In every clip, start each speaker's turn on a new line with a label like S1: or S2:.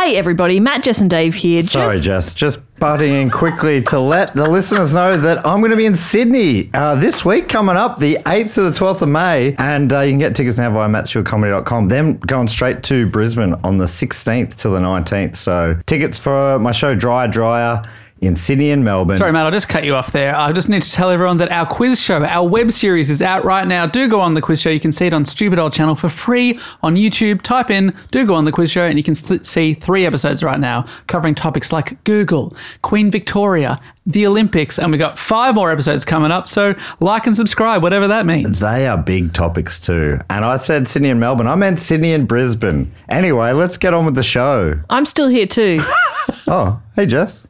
S1: Hey everybody, Matt, Jess and Dave here.
S2: Sorry, Jess, just butting in quickly to let the listeners know that I'm going to be in Sydney this week coming up, the 8th to the 12th of May, and you can get tickets now via mattstewartcomedy.com. Then going straight to Brisbane on the 16th to the 19th. So tickets for my show Dryer in Sydney and Melbourne.
S3: Sorry, Matt, I'll just cut you off there. I just need to tell everyone that our quiz show, our web series is out right now. Do go on the quiz show. You can see it on Stupid Old Channel for free on YouTube. Type in, do go on the quiz show, and you can see 3 episodes right now covering topics like Google, Queen Victoria, the Olympics, and we've got 5 more episodes coming up. So like and subscribe, whatever that means.
S2: They are big topics too. And I said Sydney and Melbourne. I meant Sydney and Brisbane. Anyway, let's get on with the show.
S1: I'm still here too.
S2: Oh, hey, Jess.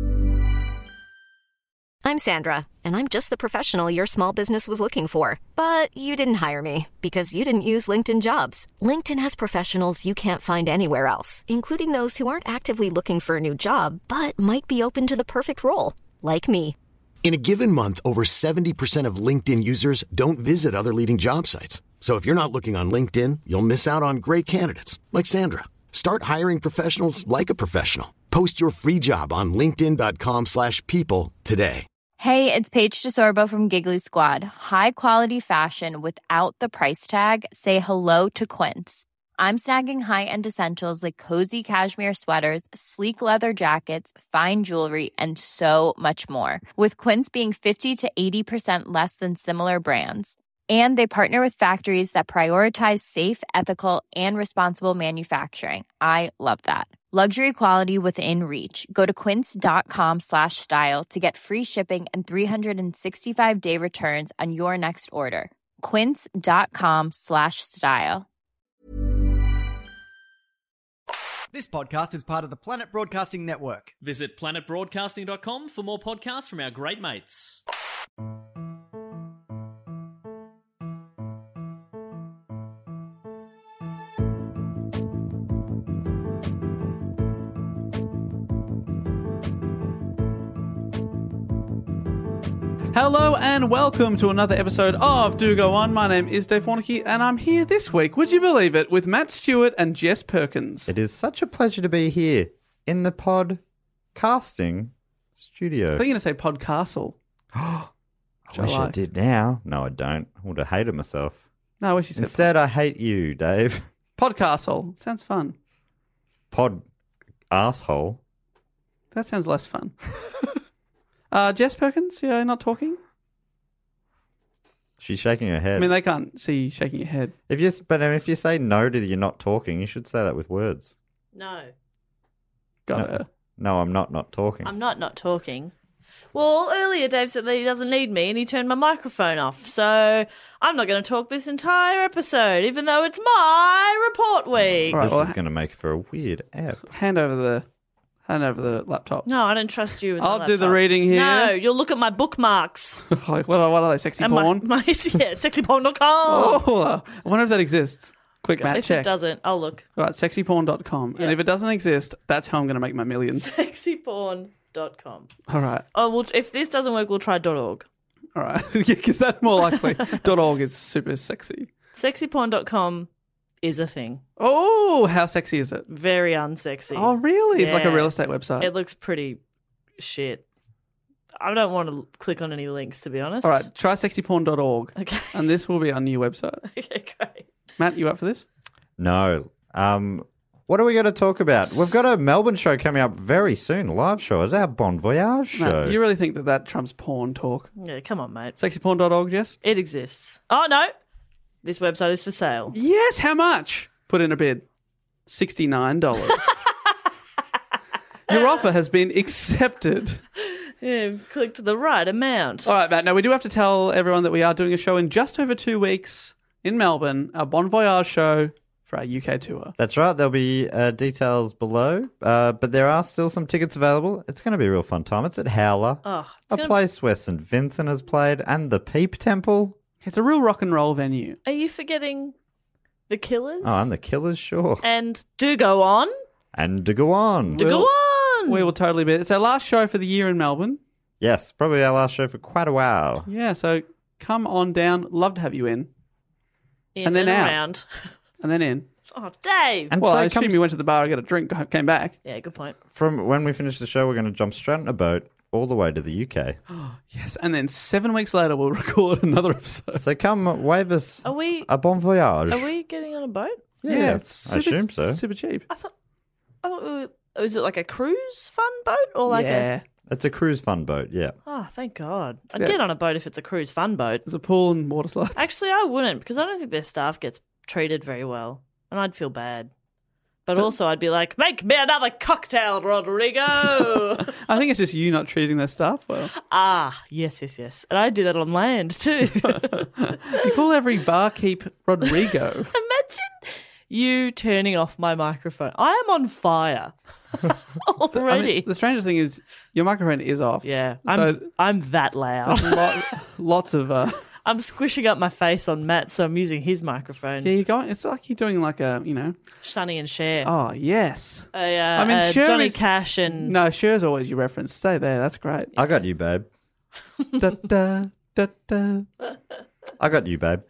S4: I'm Sandra, and I'm just the professional your small business was looking for. But you didn't hire me because you didn't use LinkedIn Jobs. LinkedIn has professionals you can't find anywhere else, including those who aren't actively looking for a new job, but might be open to the perfect role, like me.
S5: In a given month, over 70% of LinkedIn users don't visit other leading job sites. So if you're not looking on LinkedIn, you'll miss out on great candidates like Sandra. Start hiring professionals like a professional. Post your free job on linkedin.com/people today.
S6: Hey, it's Paige DeSorbo from Giggly Squad. High quality fashion without the price tag. Say hello to Quince. I'm snagging high-end essentials like cozy cashmere sweaters, sleek leather jackets, fine jewelry, and so much more. With Quince being 50 to 80% less than similar brands. And they partner with factories that prioritize safe, ethical, and responsible manufacturing. I love that. Luxury quality within reach. Go to quince.com/style to get free shipping and 365-day returns on your next order. Quince.com/style.
S7: This podcast is part of the Planet Broadcasting Network.
S8: Visit planetbroadcasting.com for more podcasts from our great mates.
S3: Hello and welcome to another episode of Do Go On. My name is Dave Warnocky and I'm here this week, would you believe it, with Matt Stewart and Jess Perkins.
S2: It is such a pleasure to be here in the podcasting studio.
S3: I think you're going to say Podcastle.
S2: I wish I did now. No, I don't. I would have hated myself.
S3: No, I wish you said
S2: Instead, I hate you, Dave.
S3: Podcastle. Sounds fun.
S2: Pod asshole.
S3: That sounds less fun. Jess Perkins, you're not talking?
S2: She's shaking her head.
S3: I mean, they can't see you shaking your head.
S2: If you say no to you're not talking, you should say that with words.
S9: No.
S3: Got her.
S2: No, I'm not talking.
S9: I'm not talking. Well, earlier Dave said that he doesn't need me and he turned my microphone off. So I'm not going to talk this entire episode, even though it's my report week.
S2: All right, this is going to make for a weird app.
S3: Hand over the laptop.
S9: No, I don't trust you with
S3: I'll
S9: the laptop.
S3: do the reading here.
S9: No, you'll look at my bookmarks.
S3: Like, what are they, sexy porn?
S9: Sexyporn.com.
S3: Oh, I wonder if that exists. Quick, Matt,
S9: If
S3: check.
S9: it doesn't, I'll look.
S3: All right, sexyporn.com.
S9: Yeah.
S3: And if it doesn't exist, that's how I'm going to make my millions.
S9: Sexyporn.com.
S3: All right.
S9: Oh, well, if this doesn't work, we'll try .org.
S3: All right. Yeah, because that's more likely. .org is super sexy.
S9: Sexyporn.com is a thing.
S3: Oh, how sexy is it?
S9: Very unsexy.
S3: Oh, really? It's like a
S9: Yeah.
S3: real estate website.
S9: It looks pretty shit. I don't want to click on any links, to be honest.
S3: All right, try sexyporn.org.
S9: Okay.
S3: And this will be our new website.
S9: Okay, great.
S3: Matt, you up for this?
S2: No. What are we going to talk about? We've got a Melbourne show coming up very soon, a live show. It's our Bon Voyage show.
S3: Matt, you really think that trumps porn talk?
S9: Yeah, come on, mate.
S3: Sexyporn.org, Jess?
S9: It exists. Oh, no. This website is for sale.
S3: Yes, how much? Put in a bid. $69. Your offer has been accepted.
S9: Yeah, clicked the right amount.
S3: All right, Matt. Now, we do have to tell everyone that we are doing a show in just over 2 weeks in Melbourne, our Bon Voyage show for our UK tour.
S2: That's right. There'll be details below, but there are still some tickets available. It's going to be a real fun time. It's at Howler, a place where St. Vincent has played, and the Peep Temple.
S3: It's a real rock and roll venue.
S9: Are you forgetting the Killers?
S2: Oh, and the Killers, sure.
S9: And Do Go On.
S2: And to go on.
S9: Do Go On.
S3: We will totally be. It's our last show for the year in Melbourne.
S2: Yes, probably our last show for quite a while.
S3: Yeah, so come on down. Love to have you in.
S9: In
S3: and then out.
S9: around.
S3: And then in.
S9: Oh, Dave.
S2: And
S3: Well,
S2: so
S3: I
S2: it
S3: assume
S2: comes
S3: you went to the bar, got a drink, came back.
S9: Yeah, good point.
S2: from when we finish the show, we're going to jump straight in a boat all the way to the UK.
S3: Yes, and then 7 weeks later, we'll record another episode.
S2: So come wave us
S9: Are we
S2: a bon voyage.
S9: are we getting on a boat?
S2: Yeah,
S3: it's
S2: I assume so.
S3: Super cheap.
S9: I thought was it like a cruise fun boat or like
S3: Yeah.
S2: It's a cruise fun boat, yeah.
S9: Oh, thank God. I'd
S3: Yeah.
S9: get on a boat if it's a cruise fun boat.
S3: There's a pool and water slides.
S9: Actually, I wouldn't because I don't think their staff gets treated very well. And I'd feel bad. But also I'd be like, make me another cocktail, Rodrigo.
S3: I think it's just you not treating their staff well.
S9: Yes. And I do that on land too.
S3: You call every barkeep Rodrigo.
S9: Imagine you turning off my microphone. I am on fire already.
S3: I mean, the strangest thing is your microphone is off.
S9: Yeah,
S3: So
S9: I'm that loud.
S3: lots of
S9: I'm squishing up my face on Matt, so I'm using his microphone.
S3: yeah. You're going. It's like you're doing like a
S9: Sonny and Cher.
S3: Oh yes.
S9: I
S3: mean, Cher
S9: Johnny
S3: is-
S9: Cash and
S3: No, Cher's always your reference. Stay there. That's great.
S2: I got you, babe.
S3: Da, da, da, da.
S2: I got you, babe.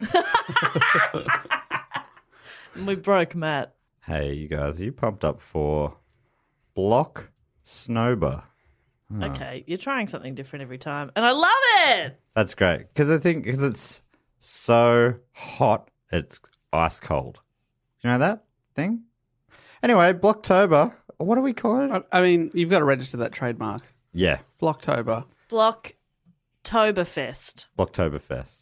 S9: we broke Matt.
S2: Hey, you guys, are you pumped up for Block Snowber?
S9: Okay, you're trying something different every time, and I love it.
S2: That's great because because it's so hot, it's ice cold. You know that thing? Anyway, Blocktober. What do we call it?
S3: I mean, you've got to register that trademark.
S2: Yeah,
S3: Blocktober.
S9: Blocktoberfest.
S2: Blocktoberfest.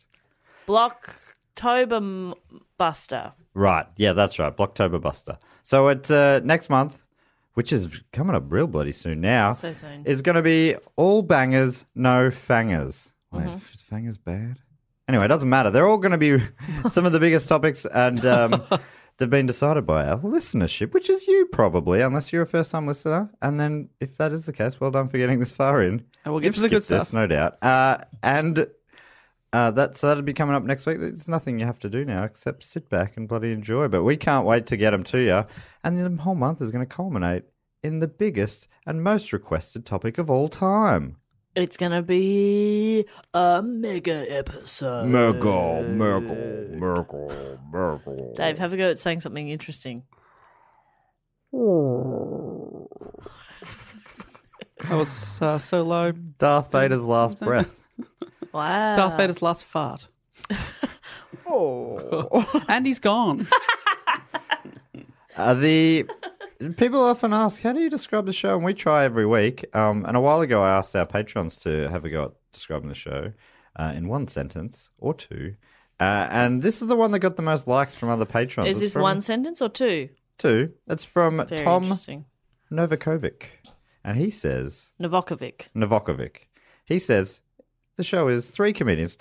S9: Buster.
S2: Right. Yeah, that's right. Blocktober Buster. So it's next month, which is coming up real bloody soon now.
S9: So soon.
S2: Is going to be all bangers, no fangers. Wait, is fangers bad? Anyway, it doesn't matter. They're all going to be some of the biggest topics, and they've been decided by our listenership, which is you probably, unless you're a first-time listener. And then, if that is the case, well done for getting this far in.
S3: And we'll get
S2: You've
S3: to the good
S2: skipped this,
S3: stuff.
S2: no doubt. That'll be coming up next week. There's nothing you have to do now except sit back and bloody enjoy. But we can't wait to get them to you. And the whole month is going to culminate in the biggest and most requested topic of all time.
S9: It's gonna be a mega episode.
S2: Mergle.
S9: Dave, have a go at saying something interesting.
S3: That was so low.
S2: Darth Vader's last breath.
S9: Wow.
S3: Darth Vader's last fart. And he's gone.
S2: People often ask, how do you describe the show? And we try every week. And a while ago, I asked our patrons to have a go at describing the show in one sentence or two. And this is the one that got the most likes from other patrons.
S9: Is
S2: It's
S9: this
S2: from
S9: one sentence or two?
S2: Two. It's from
S9: Very
S2: Tom
S9: interesting.
S2: Novakovic. And he says,
S9: Novakovic.
S2: He says, the show is three comedians.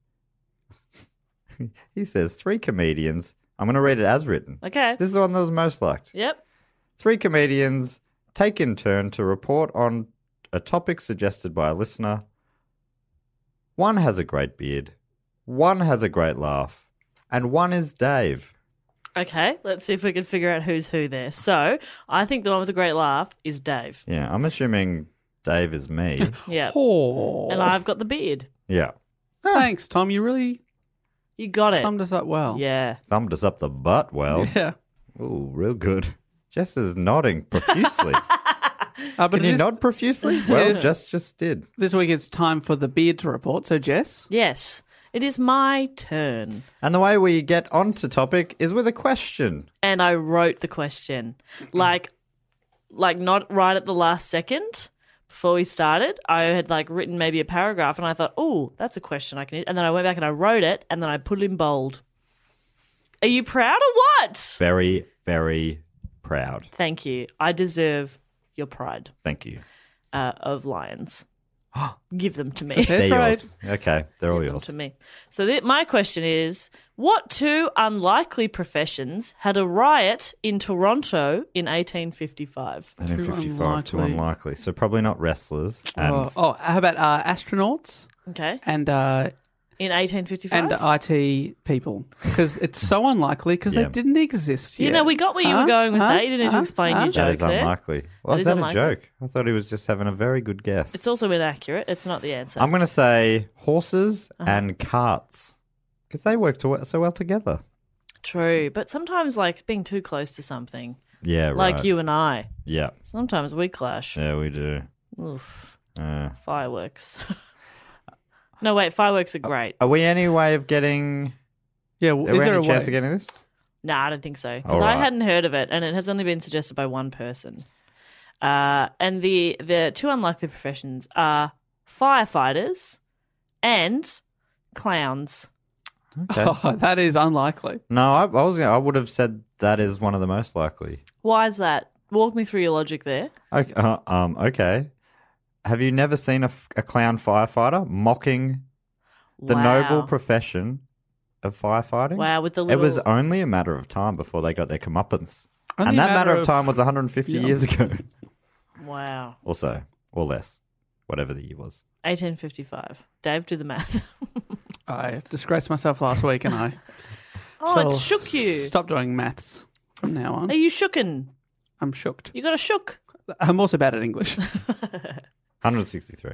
S2: He says, three comedians. I'm going to read it as written.
S9: Okay.
S2: This is the one that was most liked.
S9: Yep.
S2: Three comedians take in turn to report on a topic suggested by a listener. One has a great beard, one has a great laugh, and one is Dave.
S9: Okay, let's see if we can figure out who's who there. So, I think the one with the great laugh is Dave.
S2: Yeah, I'm assuming Dave is me.
S9: Yeah.
S3: Oh.
S9: And I've got the beard.
S2: Yeah.
S3: Thanks, Tom. You really
S9: You got it.
S3: summed us up well.
S9: Yeah.
S2: Thumbed us up the butt well.
S3: Yeah.
S2: Ooh, real good. Jess is nodding profusely.
S3: But
S2: Can you
S3: this,
S2: nod profusely? Well,
S3: Yes.
S2: Jess just did.
S3: this week it's time for the beard to report. So, Jess,
S9: Yes. It is my turn.
S2: And the way we get onto topic is with a question.
S9: And I wrote the question. Like not right at the last second before we started. I had written maybe a paragraph and I thought, oh, that's a question I can. And then I went back and I wrote it and then I put it in bold. Are you proud or what?
S2: Very, very proud.
S9: Thank you. I deserve your pride
S2: Thank you.
S9: of lions. Give them to me.
S3: Fair
S2: They're
S3: trade.
S2: yours. Okay, they're all
S9: Give them
S2: yours.
S9: to me. So my question is, what two unlikely professions had a riot in Toronto in 1855?
S2: 1855, too
S3: unlikely.
S2: unlikely. So probably not wrestlers. And
S3: how about astronauts
S9: Okay.
S3: and
S9: In 1855?
S3: IT people? Because it's so unlikely because
S2: Yeah.
S3: they didn't exist yet.
S9: You know, we got where you were going with that. You didn't need to explain your
S2: that
S9: joke
S2: is
S9: there.
S2: unlikely. Well,
S9: That
S2: is
S9: is
S2: that
S9: unlikely.
S2: a joke? I thought he was just having a very good guess.
S9: It's also inaccurate. It's not the answer.
S2: I'm going to say horses and carts because they work so well together.
S9: True, but sometimes like being too close to something,
S2: Yeah, right.
S9: like you and I,
S2: Yeah.
S9: sometimes we clash.
S2: Yeah, we do.
S9: Oof.
S2: Uh,
S9: Fireworks. No, wait, fireworks are great.
S2: are we any way of getting...
S3: Yeah,
S2: Are
S3: is
S2: we
S3: there
S2: any
S3: a
S2: chance
S3: way?
S2: of getting this?
S9: No, I don't think so. Because
S2: All
S9: I
S2: right.
S9: hadn't heard of it, and it has only been suggested by one person. And the two unlikely professions are firefighters and clowns.
S2: Okay.
S3: Oh, that is unlikely.
S2: No, I would have said that is one of the most likely.
S9: Why is that? Walk me through your logic there.
S2: Okay. Okay. Have you never seen a clown firefighter mocking the
S9: Wow.
S2: noble profession of firefighting?
S9: Wow, with the
S2: It
S9: little...
S2: was only a matter of time before they got their comeuppance.
S3: Only
S2: And
S3: a
S2: that matter
S3: matter
S2: of
S3: of-
S2: time was 150
S3: Yeah.
S2: years ago.
S9: Wow.
S2: Or so. Or less. Whatever the year was.
S9: 1855. Dave, do the math.
S3: I disgraced myself last week and I
S9: Oh, it
S3: shall
S9: shook you.
S3: stop doing maths from now on.
S9: Are you shooken?
S3: I'm shooked.
S9: You got a shook.
S3: I'm also bad at English.
S2: 163.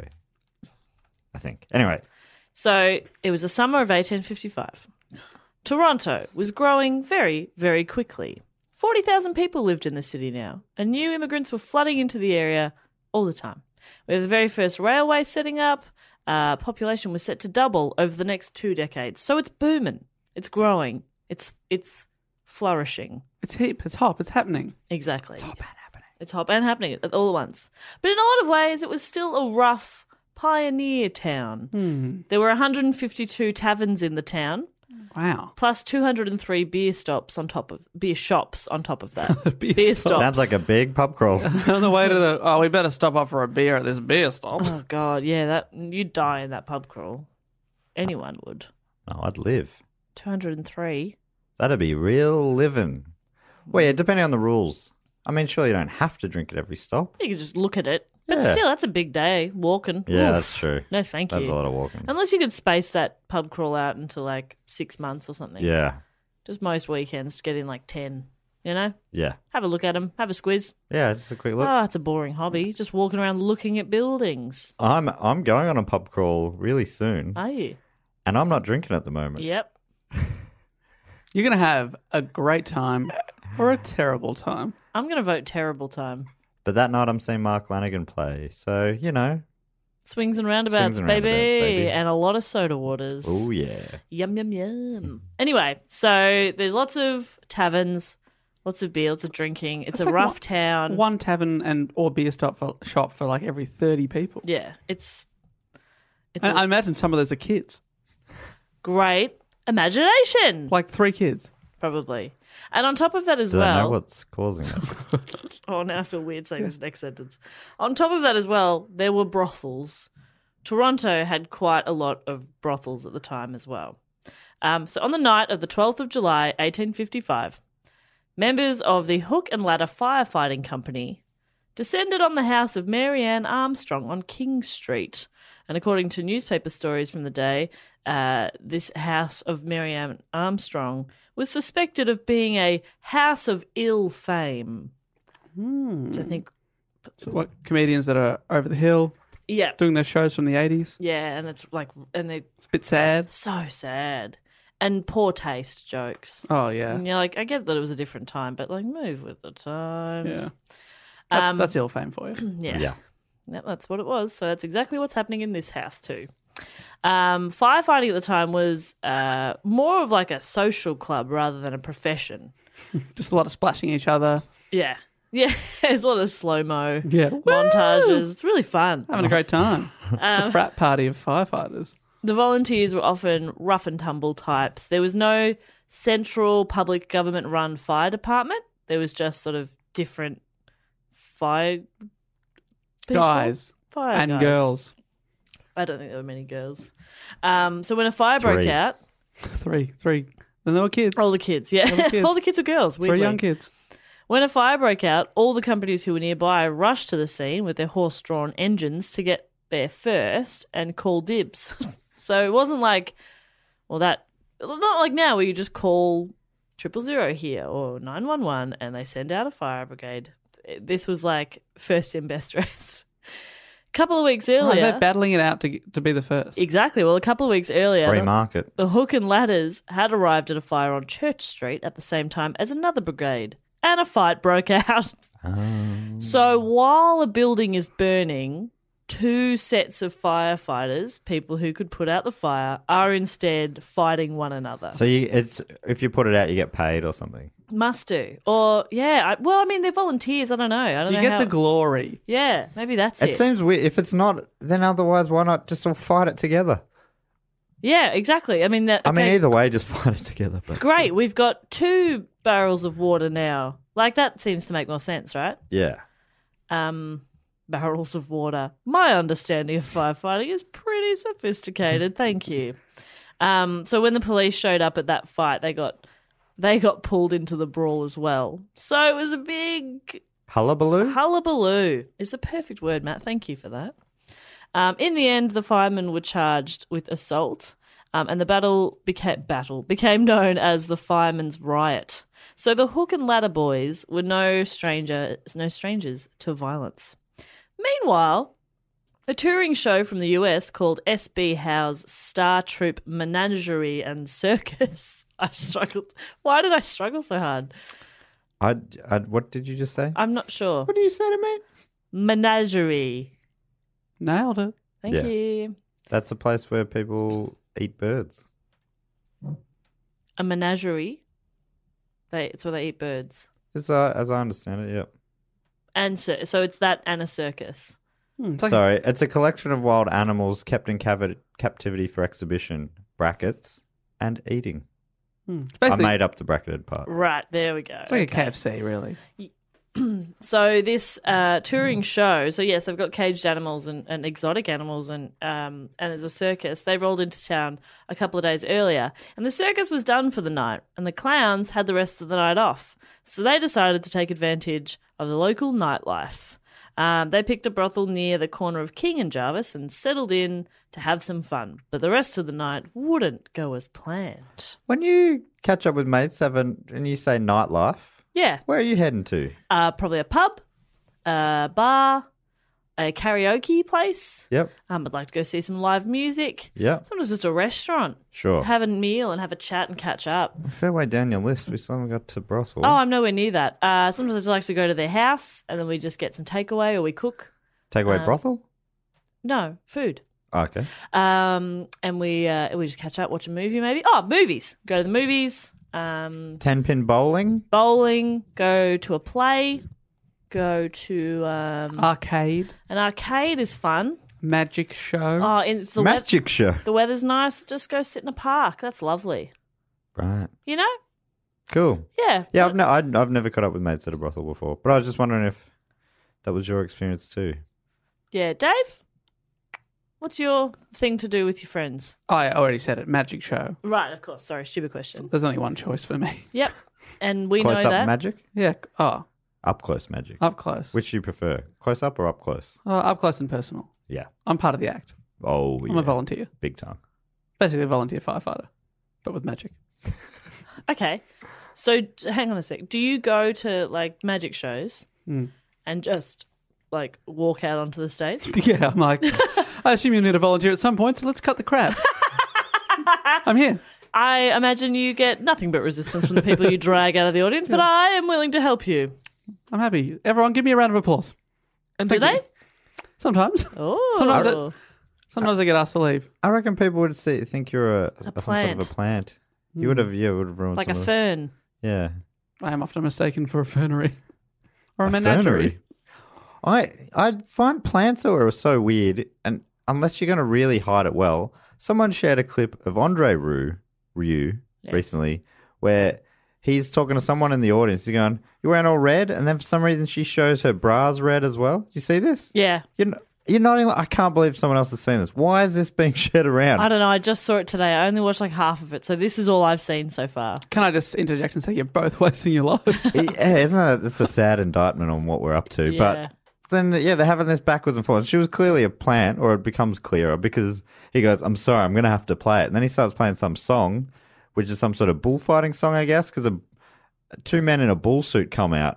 S2: I think. Anyway.
S9: So it was the summer of 1855. Toronto was growing very, very quickly. 40,000 people lived in the city now, and new immigrants were flooding into the area all the time. With the very first railway setting up, population was set to double over the next 2 decades. So it's booming. It's growing. It's flourishing.
S3: It's hip, it's hop, it's happening.
S9: Exactly. It's hop and happening. It's hop and happening all at once. But in a lot of ways, it was still a rough pioneer town. There were 152 taverns in the town,
S3: Wow.
S9: plus 203 beer shops on top of that. Beer stops.
S2: Sounds like a big pub crawl.
S3: On the way to we better stop off for a beer at this beer stop.
S9: Oh God, yeah, that you'd die in that pub crawl. Anyone would.
S2: No, I'd live.
S9: 203.
S2: That'd be real living. Well, yeah, depending on the rules. I mean, sure, you don't have to drink at every stop.
S9: You could just look at it, but
S2: Yeah.
S9: still, that's a big day walking.
S2: Yeah,
S9: Oof.
S2: that's true.
S9: No, thank
S2: That's
S9: you.
S2: a lot of walking.
S9: Unless you could space that pub crawl out into like 6 months or something.
S2: Yeah,
S9: Just most weekends to get in like 10. You know,
S2: yeah.
S9: have a look at them, have a squiz.
S2: Yeah, just a quick look.
S9: Oh, it's a boring hobby. Just walking around looking at buildings.
S2: I'm going on a pub crawl really soon,
S9: Are you?
S2: and I'm not drinking at the moment.
S9: Yep.
S3: You're going to have a great time or a terrible time.
S9: I'm going to vote terrible time.
S2: But that night I'm seeing Mark Lanigan play, so, you know.
S9: Swings and roundabouts,
S2: Swings and
S9: baby.
S2: roundabouts, baby.
S9: And a lot of soda waters.
S2: Oh, yeah.
S9: Yum, yum, yum. Anyway, so there's lots of taverns, lots of beer, lots of drinking. It's
S3: That's
S9: a
S3: like
S9: rough town.
S3: One tavern or beer shop for like every 30 people.
S9: Yeah, it's
S3: And I imagine some of those are kids.
S9: great imagination,
S3: Like 3 kids.
S9: probably. And on top of that as
S2: Do they know
S9: well,
S2: what's causing it?
S9: oh, now I feel weird saying this next sentence. On top of that as well, there were brothels. Toronto had quite a lot of brothels at the time as well. So on the night of the 12th of July, 1855, members of the Hook and Ladder Firefighting Company descended on the house of Mary Ann Armstrong on King Street. And according to newspaper stories from the day, this house of Mary Ann Armstrong was suspected of being a house of ill fame. Which I think,
S3: So what comedians that are over the hill
S9: yeah,
S3: doing their shows from the 80s.
S9: yeah, and it's like, and they're
S3: It's a bit sad.
S9: so sad and poor taste jokes.
S3: Oh, yeah.
S9: And you're like, I get that it was a different time, but like, move with the times.
S3: Yeah. That's ill fame for you.
S9: Yeah.
S2: Yeah.
S9: Yep, that's what it was. So that's exactly what's happening in this house too. Firefighting at the time was more of like a social club rather than a profession.
S3: Just a lot of splashing each other.
S9: Yeah. Yeah. There's a lot of slow-mo
S3: Yeah.
S9: montages. It's really fun.
S3: Having a great time. It's a frat party of firefighters.
S9: The volunteers were often rough and tumble types. There was no central public government-run fire department. There was just sort of different fire people?
S3: Guys
S9: Fire
S3: and
S9: guys.
S3: girls.
S9: I don't think there were many girls. So when a fire broke
S2: 3.
S9: out,
S3: 3. Then there were kids.
S9: all the kids, yeah,
S3: kids.
S9: all the kids were girls.
S3: 3
S9: Weirdly.
S3: young kids.
S9: When a fire broke out, all the companies who were nearby rushed to the scene with their horse-drawn engines to get there first and call dibs. So it wasn't like, not like now where you just call 000 here or 911 and they send out a fire brigade. This was like first in, best dressed. couple of weeks
S3: Right,
S9: earlier.
S3: they're battling it out to be the first.
S9: Exactly. Well, a couple of weeks earlier,
S2: Free market.
S9: the Hook and Ladders had arrived at a fire on Church Street at the same time as another brigade, and a fight broke out. So while a building is burning, two sets of firefighters, people who could put out the fire, are instead fighting one another.
S2: So it's if you put it out, you get paid or something.
S9: Must do. Or, yeah, I mean, they're volunteers. I don't know. I don't
S3: You
S9: know
S3: get
S9: how...
S3: the glory.
S9: Yeah, maybe that's
S2: It
S9: it.
S2: seems weird. If it's not, then otherwise, why not just all fight it together?
S9: Yeah, exactly. I mean, that.
S2: I mean,
S9: okay,
S2: either way, just fight it together. But
S9: great. We've got 2 barrels of water now. Like, that seems to make more sense, right?
S2: Yeah.
S9: Barrels of water. My understanding of firefighting is pretty sophisticated. Thank you. So when the police showed up at that fight, they got pulled into the brawl as well. So it was a big
S2: Hullabaloo?
S9: hullabaloo. Is the perfect word, Matt. Thank you for that. In the end, the firemen were charged with assault, and the battle became known as the Firemen's Riot. So the Hook and Ladder boys were no strangers to violence. Meanwhile, a touring show from the US called SB Howe's Star Troop Menagerie and Circus. I struggled. Why did I struggle so hard?
S2: What did you just say?
S9: I'm not sure.
S2: What did you say to me?
S9: Menagerie.
S3: Nailed it.
S9: Thank
S2: Yeah.
S9: you.
S2: That's a place where people eat birds.
S9: A menagerie. It's where they eat birds.
S2: As I understand it, yep.
S9: And so it's that and a circus.
S3: It's like
S2: Sorry, it's a collection of wild animals kept in captivity for exhibition, brackets, and eating.
S3: it's
S2: I
S3: basically
S2: made up the bracketed part.
S9: Right, there we go.
S3: it's like a KFC, really.
S9: So this touring show, so yes, they've got caged animals and exotic animals and there's a circus. They rolled into town a couple of days earlier, and the circus was done for the night, and the clowns had the rest of the night off. So they decided to take advantage of the local nightlife. They picked a brothel near the corner of King and Jarvis and settled in to have some fun. But the rest of the night wouldn't go as planned.
S2: When you catch up with mates and you say nightlife,
S9: Yeah,
S2: where are you heading to?
S9: probably a pub, a bar, a karaoke place.
S2: Yep.
S9: I'd like to go see some live music.
S2: Yep.
S9: Sometimes just a restaurant.
S2: Sure.
S9: Have a meal and have a chat and catch up.
S2: Fair way down your list. We still haven't got to brothel.
S9: Oh, I'm nowhere near that. Sometimes I just like to go to their house and then we just get some takeaway or we cook.
S2: Takeaway brothel?
S9: No, food.
S2: Oh, okay.
S9: And we just catch up, watch a movie maybe. Oh, movies. Go to the movies.
S2: 10-pin bowling?
S9: Bowling. Go to a play. Go to
S3: Arcade,
S9: an arcade is fun.
S3: magic show.
S9: Oh, and it's
S2: Magic show.
S9: the weather's nice. Just go sit in a park. That's lovely.
S2: Right.
S9: You know?
S2: Cool.
S9: Yeah.
S2: Yeah, I've never caught up with mates at a brothel before, but I was just wondering if that was your experience too.
S9: Yeah. Dave, what's your thing to do with your friends?
S3: I already said it. Magic show.
S9: Right, of course. Sorry, stupid question.
S3: There's only one choice for me.
S9: Yep. And we
S2: Close
S9: know
S2: up
S9: that.
S2: magic?
S3: Yeah. Oh,
S2: Up close magic.
S3: up close.
S2: Which do you prefer? Close up or up close?
S3: Up close and personal.
S2: Yeah.
S3: I'm part of the act.
S2: Oh,
S3: I'm
S2: yeah.
S3: a volunteer.
S2: Big time.
S3: Basically a volunteer firefighter, but with magic.
S9: Okay. So hang on a sec. Do you go to like magic shows and just like walk out onto the stage?
S3: Yeah, I'm like, I assume you need a volunteer at some point, so let's cut the crap. I'm here.
S9: I imagine you get nothing but resistance from the people you drag out of the audience, but I am willing to help you.
S3: I'm happy. Everyone, give me a round of applause.
S9: And do
S3: Thank
S9: they?
S3: you. Sometimes.
S9: Oh.
S3: Sometimes I get asked to leave.
S2: I reckon people would think you're some sort of
S9: plant.
S2: a plant. You would have ruined
S9: Like
S2: some
S9: a
S2: of
S9: fern.
S2: Yeah.
S3: I am often mistaken for a fernery. Or a
S2: A
S3: menagerie.
S2: fernery? I find plants are so weird, and unless you're going to really hide it well, someone shared a clip of Andre Rieu recently where he's talking to someone in the audience. He's going, "You're wearing all red," and then for some reason she shows her bra's red as well. You see this?
S9: Yeah.
S2: You're nodding like, I can't believe someone else has seen this. Why is this being shared around?
S9: I don't know. I just saw it today. I only watched like half of it. So this is all I've seen so far.
S3: Can I just interject and say you're both wasting your lives?
S2: Yeah, isn't it? It's a sad indictment on what we're up to.
S9: Yeah.
S2: But then, yeah, they're having this backwards and forwards. She was clearly a plant, or it becomes clearer because he goes, "I'm sorry, I'm going to have to play it." And then he starts playing some song, which is some sort of bullfighting song, I guess, because two men in a bull suit come out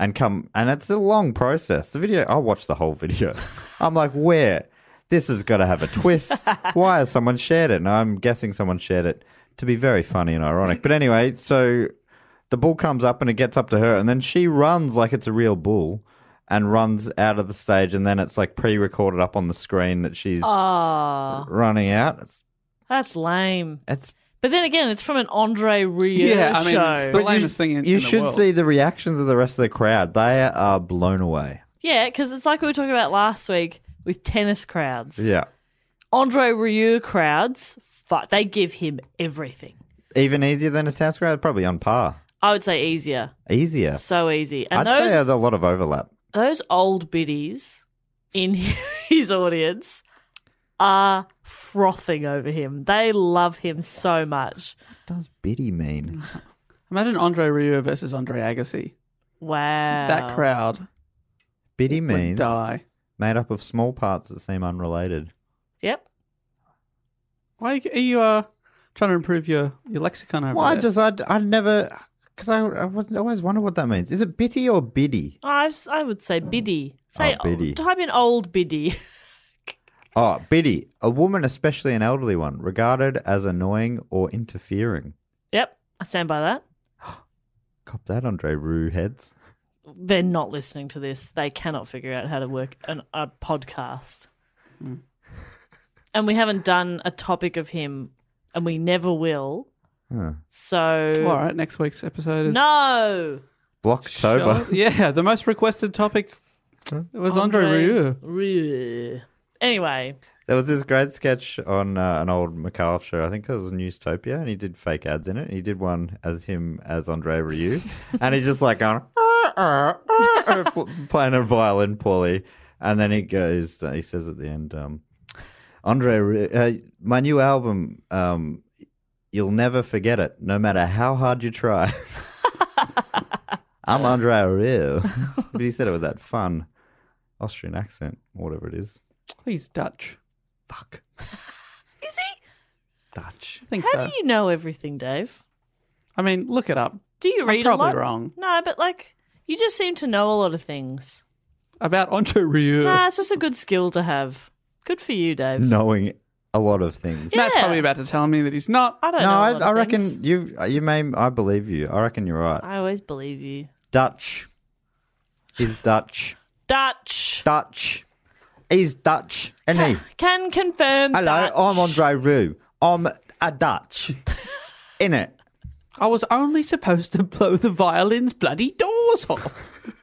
S2: and it's a long process. The video, I watched the whole video. I'm like, where? This has got to have a twist. Why has someone shared it? And I'm guessing someone shared it to be very funny and ironic. But anyway, so the bull comes up and it gets up to her, and then she runs like it's a real bull and runs out of the stage, and then it's like pre-recorded up on the screen that she's running out.
S9: That's lame.
S2: It's
S9: But then again, it's from an Andre Rieu show.
S3: It's the lamest thing in
S2: you
S3: the
S2: should
S3: world.
S2: see the reactions of the rest of the crowd. They are blown away.
S9: Yeah, because it's like we were talking about last week with tennis crowds.
S2: Yeah.
S9: Andre Rieu crowds, they give him everything.
S2: Even easier than a tennis crowd? Probably on par.
S9: I would say easier.
S2: Easier.
S9: So easy. And
S2: I'd say there's a lot of overlap.
S9: those old biddies in his audience are frothing over him. They love him so much.
S2: What does biddy mean?
S3: Imagine Andre Rieu versus Andre Agassi.
S9: Wow.
S3: That crowd
S2: Biddy
S3: would
S2: means
S3: die.
S2: made up of small parts that seem unrelated.
S9: Yep.
S3: Why are you trying to improve your lexicon over
S2: Well,
S3: there?
S2: I'd never, because I always wonder what that means. Is it bitty or biddy?
S9: I would say biddy. Say,
S2: biddy.
S9: type in old biddy.
S2: Oh, biddy, a woman, especially an elderly one, regarded as annoying or interfering.
S9: Yep. I stand by that.
S2: Cop that, Andre Rue heads.
S9: They're not listening to this. They cannot figure out how to work a podcast. And we haven't done a topic of him, and we never will.
S2: Huh.
S9: So.
S3: All right, next week's episode is...
S9: No!
S2: Blocktober.
S3: Yeah, the most requested topic was Andre Rieu.
S9: Rieu. Anyway.
S2: There was this great sketch on an old McAuliffe show. I think it was Newstopia, and he did fake ads in it. And he did one as him as Andre Rieu, and he's just like going playing a violin poorly, and then he goes. He says at the end, "Andre Rieu, my new album. You'll never forget it, no matter how hard you try." I'm Andre Rieu, but he said it with that fun Austrian accent, or whatever it is.
S3: He's Dutch.
S2: Fuck.
S9: Is he?
S2: Dutch.
S3: I think
S9: How
S3: so.
S9: do you know everything, Dave?
S3: I mean, look it up.
S9: Do you read
S3: I'm probably
S9: a lot?
S3: wrong.
S9: No, but you just seem to know a lot of things.
S3: About Andre Rieu.
S9: Nah, it's just a good skill to have. Good for you, Dave.
S2: Knowing a lot of things.
S3: Matt's
S9: Yeah.
S3: probably about to tell me that he's not.
S9: I don't
S2: No,
S9: know. a lot
S2: I
S9: of
S2: reckon
S9: things.
S2: you may. I believe you. I reckon you're right.
S9: I always believe you.
S2: Dutch. He's Dutch.
S9: Dutch.
S2: Dutch. He's Dutch, isn't he?
S9: Can confirm.
S2: Hello,
S9: Dutch.
S2: I'm Andre Rieu. I'm a Dutch. Innit?
S3: I was only supposed to blow the violin's bloody doors off.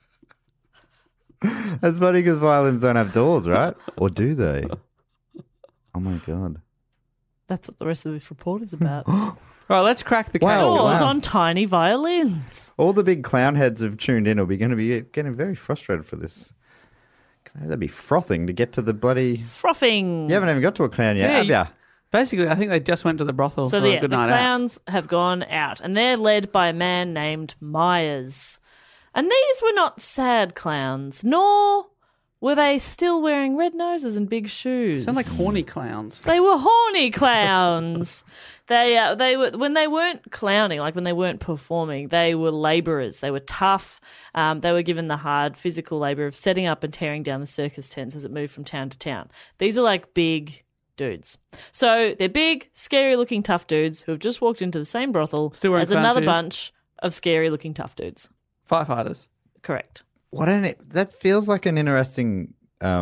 S2: That's funny because violins don't have doors, right? Or do they? Oh my god.
S9: That's what the rest of this report is about.
S3: All right, let's crack the case.
S2: Wow.
S9: Doors
S2: wow.
S9: on tiny violins.
S2: All the big clown heads have tuned in. Are we going to be getting very frustrated for this? They'd be frothing to get to the bloody...
S9: Frothing.
S2: You haven't even got to a clown yet, have
S3: Yeah,
S2: ya?
S3: Basically, I think they just went to the brothel
S9: So
S3: for a
S9: the
S3: good night out.
S9: clowns have gone out, and they're led by a man named Myers. And these were not sad clowns, nor were they still wearing red noses and big shoes.
S3: Sound like horny clowns.
S9: They were horny clowns. They were when they weren't clowning, like when they weren't performing, they were labourers. They were tough. They were given the hard physical labour of setting up and tearing down the circus tents as it moved from town to town. These are like big dudes. So they're big, scary-looking tough dudes who have just walked into the same brothel
S3: Still wearing
S9: as
S3: clown
S9: another
S3: shoes.
S9: bunch of scary-looking tough dudes.
S3: Firefighters.
S9: Correct.
S2: That feels like an interesting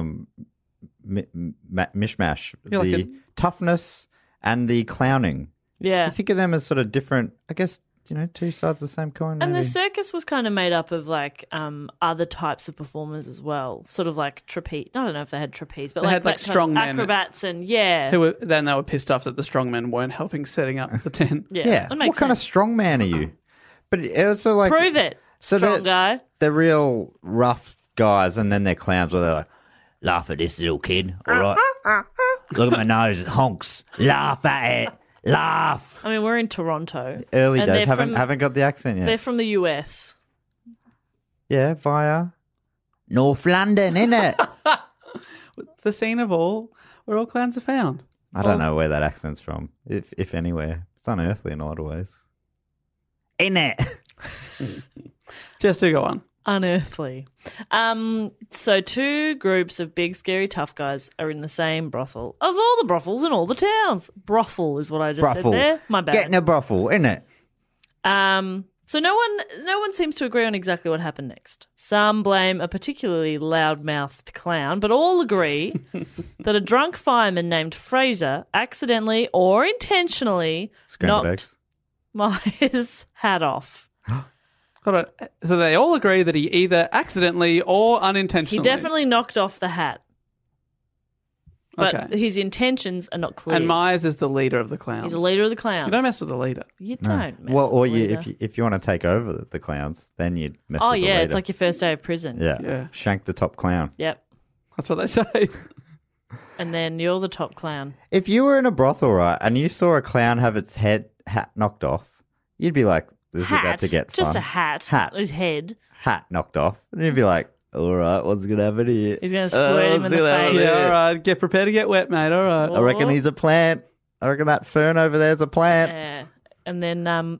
S2: mishmash.
S3: Yeah, like
S2: the
S3: a-
S2: toughness and the clowning.
S9: Yeah.
S2: You think of them as sort of different, I guess, two sides of the same coin.
S9: And
S2: maybe.
S9: the circus was kind of made up of like other types of performers as well, sort of like trapeze. I don't know if they had trapeze, but
S3: They had, like,
S9: kind of
S3: strong men.
S9: acrobats and yeah,
S3: Then they were pissed off that the strongmen weren't helping setting up the tent.
S9: yeah.
S2: Yeah.
S9: That makes
S2: What kind of
S9: sense.
S2: strong man are you? But it also like
S9: Prove it,
S2: So
S9: strong
S2: they're-
S9: guy.
S2: They're real rough guys, and then they're clowns where they're like, laugh at this little kid, all right? Look at my nose, it honks. Laugh at it. Laugh.
S9: I mean, we're in Toronto.
S2: Early
S9: And
S2: days,
S9: they're
S2: haven't got the accent yet.
S9: They're from the US.
S2: Yeah, via North London, innit?
S3: The scene of where all clowns are found.
S2: I don't know where that accent's from, if anywhere. It's unearthly in a lot of ways. Innit?
S3: Just to go on.
S9: Unearthly. So two groups of big, scary, tough guys are in the same brothel. Of all the brothels in all the towns. Brothel is what I just said there. My bad.
S2: Getting a brothel, isn't it?
S9: So no one seems to agree on exactly what happened next. Some blame a particularly loud-mouthed clown, but all agree that a drunk fireman named Fraser accidentally or intentionally
S2: Scrambled
S9: knocked
S2: eggs.
S9: Myers' hat off.
S3: Hold on. So they all agree that he either accidentally or
S9: He
S3: unintentionally.
S9: definitely knocked off the hat. But
S3: Okay.
S9: his intentions are not clear.
S3: And Myers is the leader of the clowns.
S9: He's a leader of the clowns.
S3: You don't mess with the leader.
S9: You don't mess
S2: Well,
S9: with
S2: or
S9: the leader.
S2: if you want to take over the clowns, then you'd mess
S9: Oh,
S2: with the
S9: yeah,
S2: leader.
S9: it's like your first day of prison.
S2: yeah.
S3: Yeah.
S2: Shank the top clown.
S9: Yep.
S3: That's what they say.
S9: And then you're the top clown.
S2: If you were in a brothel, right, and you saw a clown have its hat knocked off, you'd be like, "This is about to get
S9: Just
S2: fun."
S9: a hat.
S2: Hat.
S9: His head.
S2: Hat knocked off, and you'd be like, "All right, what's gonna happen here?"
S9: He's going to squirt him in the face.
S3: Yeah, all right. Get prepared to get wet, mate. All right.
S2: I reckon he's a plant. I reckon that fern over there's a plant.
S9: Yeah. And then,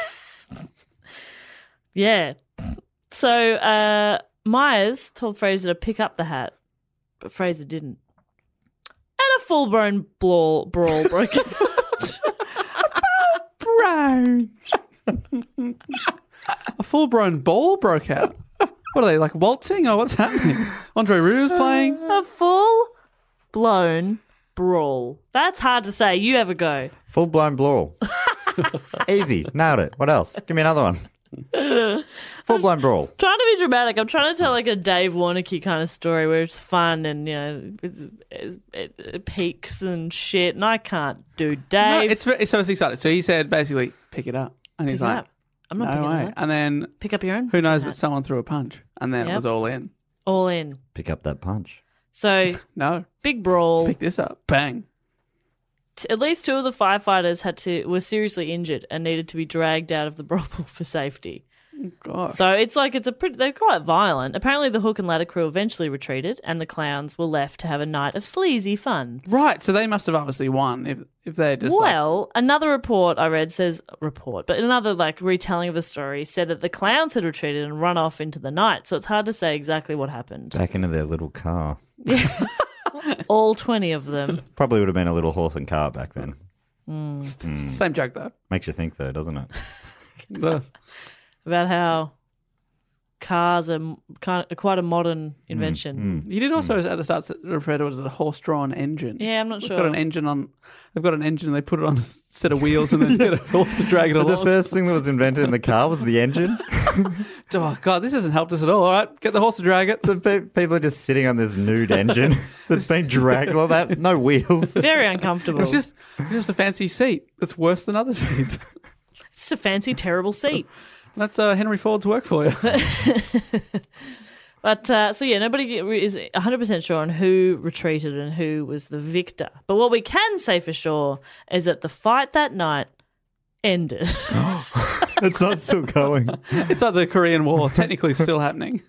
S9: yeah. So Myers told Fraser to pick up the hat, but Fraser didn't. And a full-blown brawl broke out.
S3: Brown. A full-blown ball broke out. What are they, like waltzing or what's happening? Andre Rieu's playing.
S9: A full-blown brawl. That's hard to say. You have a go.
S2: Full blown brawl. Easy, nailed it. What else? Give me another one. Full blown brawl.
S9: Trying to be dramatic. I'm trying to tell like a Dave Warnocky kind of story where it's fun and, you know, it peaks and shit, and I can't do
S3: No,
S9: Dave.
S3: it's exciting. So he said basically, pick it up. And he's
S9: Pick it
S3: like,
S9: up. I'm not
S3: no
S9: picking
S3: way.
S9: it up.
S3: And then
S9: Pick up your own.
S3: who knows,
S9: hat.
S3: but someone threw a punch. And then it
S9: Yep.
S3: was all in.
S9: All in.
S2: Pick up that punch.
S9: So,
S3: No,
S9: big brawl.
S3: pick this up. Bang.
S9: At least two of the firefighters were seriously injured and needed to be dragged out of the brothel for safety.
S3: God.
S9: So they're quite violent. Apparently the hook and ladder crew eventually retreated and the clowns were left to have a night of sleazy fun.
S3: Right, so they must have obviously won if they just
S9: Another report I read but another like retelling of the story said that the clowns had retreated and run off into the night. So it's hard to say exactly what happened.
S2: Back into their little car.
S9: All 20 of them.
S2: Probably would have been a little horse and cart back then.
S3: same joke though.
S2: Makes you think though, doesn't it?
S3: It does.
S9: About how cars are quite a modern invention.
S3: You did also at the start refer to it as a horse-drawn engine.
S9: Yeah, I'm not
S3: They've
S9: sure.
S3: got an engine on. They've got an engine. They put it on a set of wheels and then get a horse to drag it
S2: But the
S3: along.
S2: first thing that was invented in the car was the engine.
S3: Oh God, this hasn't helped us at all. All right, get the horse to drag it.
S2: So people are just sitting on this nude engine that's been dragged like that. No wheels.
S9: Very uncomfortable.
S3: It's just a fancy seat that's worse than other seats.
S9: It's a fancy, terrible seat.
S3: That's Henry Ford's work for you.
S9: But nobody is 100% sure on who retreated and who was the victor. But what we can say for sure is that the fight that night ended.
S2: It's not still going.
S3: It's like the Korean War, technically still happening.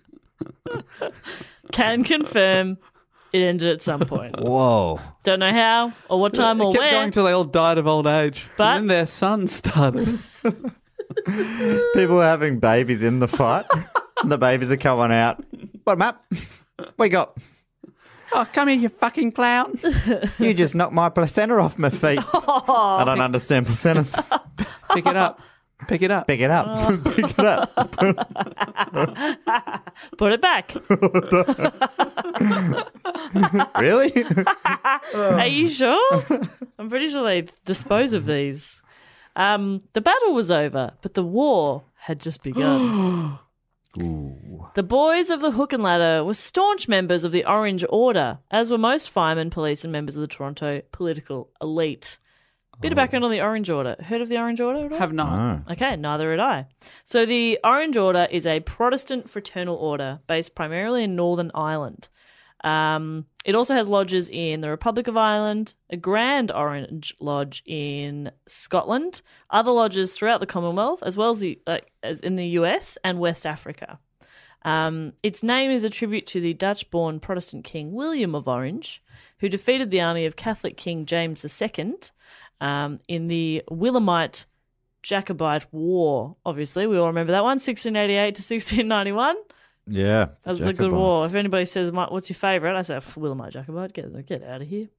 S9: Can confirm it ended at some point.
S2: Whoa.
S9: Don't know how or what time
S3: It
S9: or
S3: kept
S9: where.
S3: going till they all died of old age.
S9: But-
S3: and then their son started.
S2: People are having babies in the fight. And the babies are coming out. What, Matt? What you got?
S3: Oh, come here, you fucking clown.
S2: You just knocked my placenta off my feet. I don't understand placentas.
S3: Pick it up. Pick it up.
S2: Pick it up. Pick it up.
S9: Put it back.
S2: Really?
S9: Are you sure? I'm pretty sure they dispose of these. The battle was over, but the war had just begun. The boys of the Hook and Ladder were staunch members of the Orange Order, as were most firemen, police, and members of the Toronto political elite. Bit of background on the Orange Order. Heard of the Orange Order at all?
S3: Have not.
S9: Okay, neither had I. So the Orange Order is a Protestant fraternal order based primarily in Northern Ireland. It also has lodges in the Republic of Ireland, a Grand Orange Lodge in Scotland, other lodges throughout the Commonwealth, as well as in the US and West Africa. Its name is a tribute to the Dutch-born Protestant King William of Orange, who defeated the army of Catholic King James II in the Williamite Jacobite War. Obviously, we all remember that one, 1688 to 1691.
S2: Yeah.
S9: That's the good war. If anybody says, what's your favourite? I say, Willamette Jacobite. Get out of here.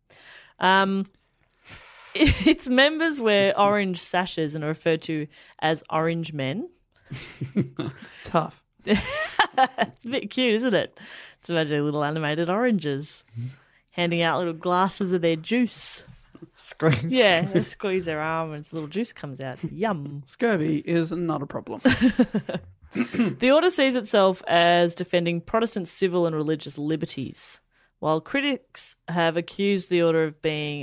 S9: Its members wear orange sashes and are referred to as orange men.
S3: Tough.
S9: It's a bit cute, isn't it? Just imagine little animated oranges handing out little glasses of their juice.
S2: Squeeze.
S9: Yeah, they squeeze their arm and little juice comes out. Yum.
S3: Scurvy is not a problem.
S9: The order sees itself as defending Protestant civil and religious liberties, while critics have accused the order of being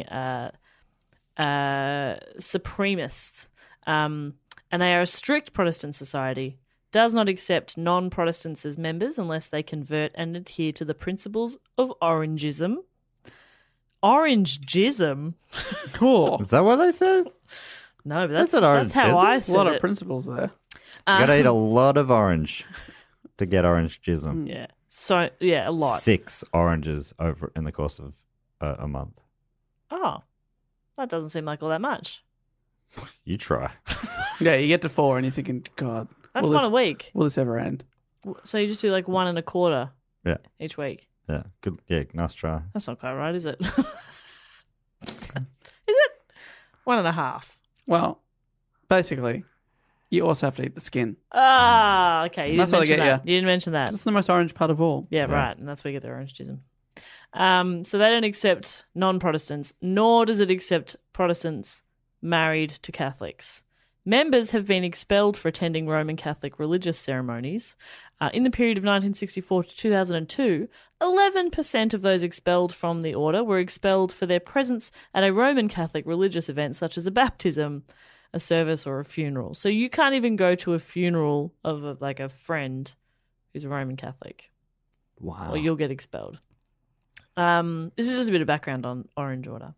S9: supremacist. And they are a strict Protestant society, does not accept non-Protestants as members unless they convert and adhere to the principles of Orangism. Orangism?
S3: Cool.
S2: Is that what they said?
S9: No, but
S2: That's
S9: that's
S2: an
S9: how I
S2: Orangism?
S9: said
S3: A lot of
S9: it.
S3: principles there.
S2: You gotta eat a lot of orange to get orange jism.
S9: Yeah. So, yeah, a lot.
S2: 6 oranges over in the course of a month.
S9: Oh, that doesn't seem like all that much.
S2: You try.
S3: Yeah, you get to 4 and you're thinking, God,
S9: That's
S3: will
S9: one
S3: this,
S9: a week.
S3: will this ever end?
S9: So you just do like 1 1/4
S2: Yeah.
S9: each week.
S2: Yeah. Good. Yeah. Nice try.
S9: That's not quite right, is it? Is it? 1.5.
S3: Well, basically, you also have to eat the skin.
S9: Ah, okay. You
S3: That's
S9: didn't
S3: what I
S9: mention
S3: get,
S9: that. You didn't mention that.
S3: That's the most orange part of all.
S9: Yeah, right. And that's where you get their orangism. So they don't accept non-Protestants, nor does it accept Protestants married to Catholics. Members have been expelled for attending Roman Catholic religious ceremonies. In the period of 1964 to 2002, 11% of those expelled from the order were expelled for their presence at a Roman Catholic religious event such as a baptism, a service, or a funeral. So you can't even go to a funeral of a friend who's a Roman Catholic.
S2: Wow.
S9: Or you'll get expelled. This is just a bit of background on Orange Order.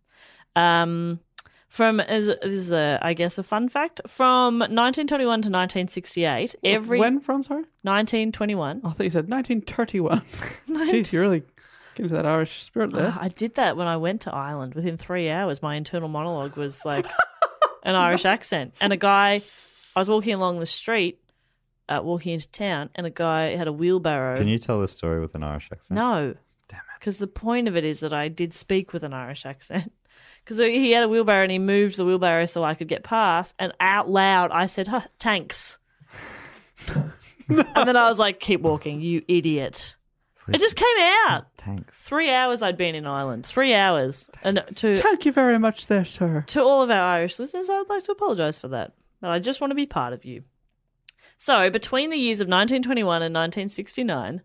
S9: This is I guess a fun fact. From 1921 to 1968,
S3: When from, sorry?
S9: 1921.
S3: I thought you said 1931. Jeez, you really get into that Irish spirit there.
S9: I did that when I went to Ireland. Within 3 hours, my internal monologue was like an Irish accent. And I was walking along the street, walking into town, and a guy had a wheelbarrow.
S2: Can you tell this story with an Irish accent?
S9: No. Damn it. Because the point of it is that I did speak with an Irish accent. Because he had a wheelbarrow and he moved the wheelbarrow so I could get past. And out loud, I said, tanks. And then I was like, keep walking, you idiot. It just came out.
S2: Tanks.
S9: 3 hours I'd been in Ireland. 3 hours. And
S3: Thank you very much there, sir.
S9: to all of our Irish listeners, I would like to apologise for that. But I just want to be part of you. So, between the years of 1921 and 1969,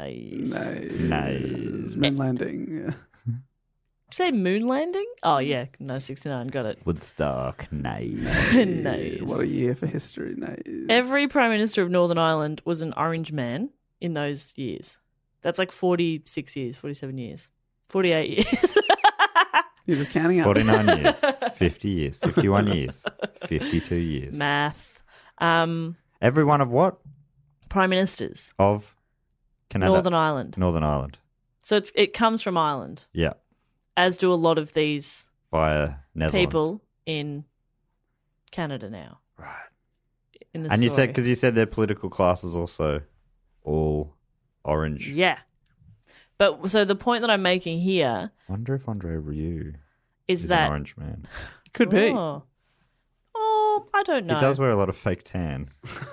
S3: Nice. Moon landing. Yeah.
S9: say moon landing? Oh, yeah. No, 69. Got it.
S2: Woodstock. Nice.
S9: Nice.
S3: What a year for history. Nice.
S9: Every Prime Minister of Northern Ireland was an orange man in those years. That's like 46 years, 47 years, 48 years.
S3: You're just counting up.
S2: 49 years. 50 years. 51 years. 52 years.
S9: Math.
S2: Every one of what?
S9: Prime Ministers.
S2: Of Canada.
S9: Northern Ireland.
S2: Northern Ireland.
S9: So it comes from Ireland,
S2: Yeah.
S9: as do a lot of these
S2: Via Netherlands.
S9: people in Canada now.
S2: Right.
S9: In the
S2: And you
S9: story.
S2: said, because you said their political class is also all orange.
S9: Yeah. But so the point that I'm making here
S2: Wonder if Andre Rieu
S9: is
S2: is
S9: that
S2: an orange man.
S3: Could be.
S9: Oh, I don't know.
S2: He does wear a lot of fake tan.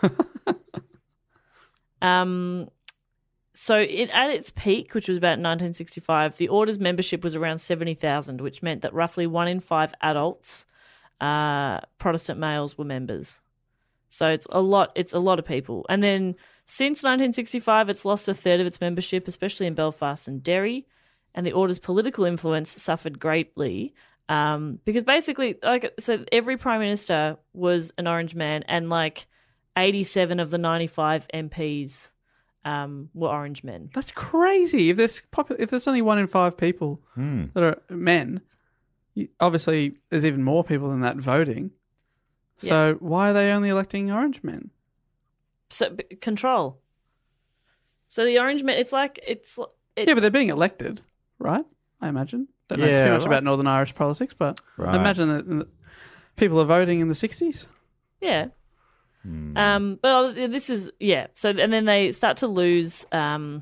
S9: So at its peak, which was about 1965, the Order's membership was around 70,000, which meant that roughly 1 in 5 adults, Protestant males, were members. So it's a lot of people. And then since 1965, it's lost a third of its membership, especially in Belfast and Derry, and the Order's political influence suffered greatly. Because basically, so every Prime Minister was an orange man, and 87 of the 95 MPs were orange men.
S3: That's crazy. If there's only 1 in 5 people that are men, obviously there's even more people than that voting. So why are they only electing orange men?
S9: So control. So the orange men,
S3: Yeah, but they're being elected, right? I imagine. Don't know too much about Northern Irish politics, but I imagine that people are voting in the 60s.
S9: Yeah. But this is So and then they start to lose. The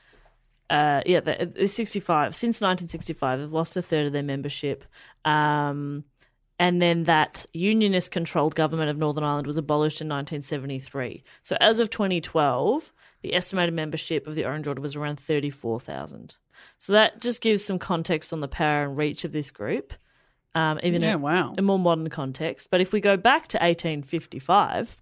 S9: 65 since 1965, they've lost a third of their membership. And then that unionist-controlled government of Northern Ireland was abolished in 1973. So as of 2012, the estimated membership of the Orange Order was around 34,000. So that just gives some context on the power and reach of this group, even in a more modern context. But if we go back to 1855,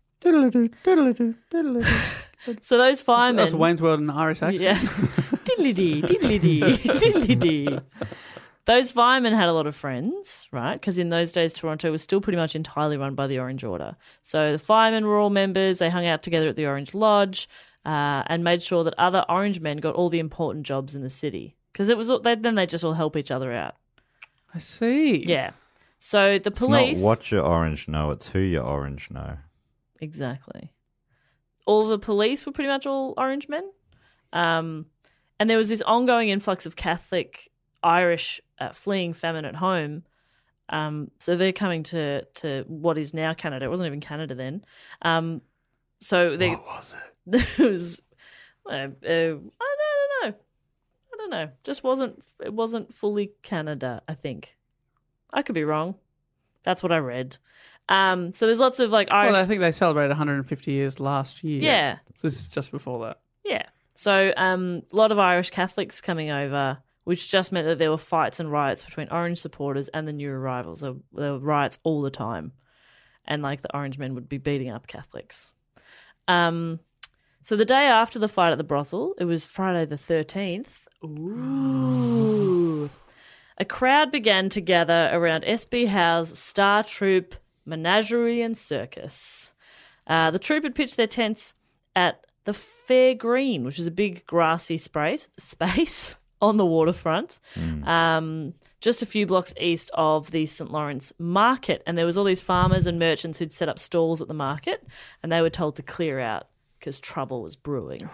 S9: so those firemen...
S3: That's Wayne's World in an Irish accent.
S9: Yeah. Diddly-dee, diddly-dee, diddly-dee. Those firemen had a lot of friends, right? Because in those days, Toronto was still pretty much entirely run by the Orange Order. So the firemen were all members. They hung out together at the Orange Lodge and made sure that other Orange men got all the important jobs in the city. Because then they just all help each other out.
S3: I see.
S9: Yeah. So the police...
S2: It's not what your orange know, it's who your orange know.
S9: Exactly. All the police were pretty much all Orange men. And there was this ongoing influx of Catholic Irish fleeing famine at home. So they're coming to what is now Canada. It wasn't even Canada then. So they,
S2: What was it?
S9: There was, I don't know. It wasn't fully Canada, I think. I could be wrong. That's what I read. So there's lots of Irish...
S3: Well, I think they celebrated 150 years last year.
S9: Yeah.
S3: So this is just before that.
S9: Yeah. So a lot of Irish Catholics coming over, which just meant that there were fights and riots between Orange supporters and the new arrivals. There were riots all the time. And the Orange men would be beating up Catholics. So the day after the fight at the brothel, it was Friday the 13th. Ooh. A crowd began to gather around SB Howe's Star Troop Menagerie and Circus. The troop had pitched their tents at the Fair Green, which is a big grassy space on the waterfront, just a few blocks east of the St. Lawrence Market. And there was all these farmers and merchants who'd set up stalls at the market, and they were told to clear out because trouble was brewing.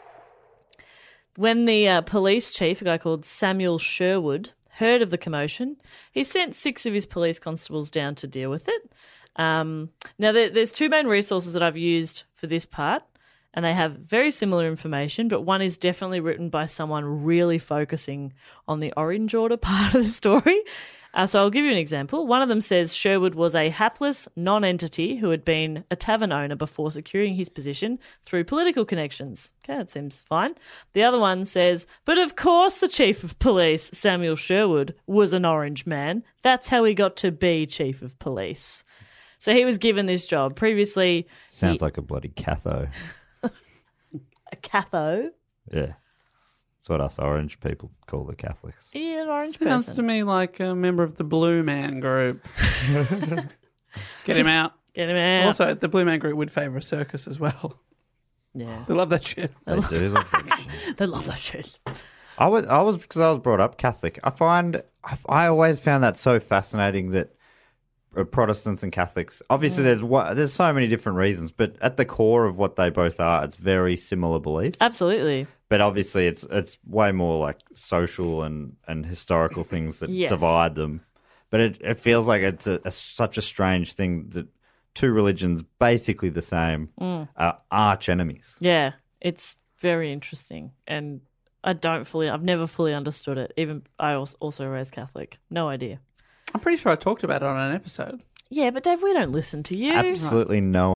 S9: When the police chief, a guy called Samuel Sherwood, heard of the commotion, he sent 6 of his police constables down to deal with it. Now, there's 2 main resources that I've used for this part, and they have very similar information, but one is definitely written by someone really focusing on the Orange Order part of the story. So I'll give you an example. One of them says Sherwood was a hapless non-entity who had been a tavern owner before securing his position through political connections. Okay, that seems fine. The other one says, but of course the chief of police, Samuel Sherwood, was an Orange man. That's how he got to be chief of police. So he was given this job. Previously...
S2: Sounds like a bloody catho.
S9: A catho?
S2: Yeah. That's what us orange people call the Catholics.
S9: Yeah, an orange
S3: Sounds
S9: person.
S3: to me like a member of the Blue Man Group. Get him out.
S9: Get him out.
S3: Also, the Blue Man Group would favour a circus as well.
S9: Yeah.
S3: They love that shit.
S2: They do love that shit.
S9: They love that shit.
S2: I was because I was brought up Catholic. I always found that so fascinating that Protestants and Catholics. Obviously, there's so many different reasons, but at the core of what they both are, it's very similar beliefs.
S9: Absolutely.
S2: But obviously, it's way more like social and historical things that divide them. But it feels like it's such a strange thing that 2 religions, basically the same, are arch enemies.
S9: Yeah, it's very interesting, and I've never fully understood it. Even I also raised Catholic. No idea.
S3: I'm pretty sure I talked about it on an episode.
S9: Yeah, but Dave, we don't listen to you.
S2: Absolutely no.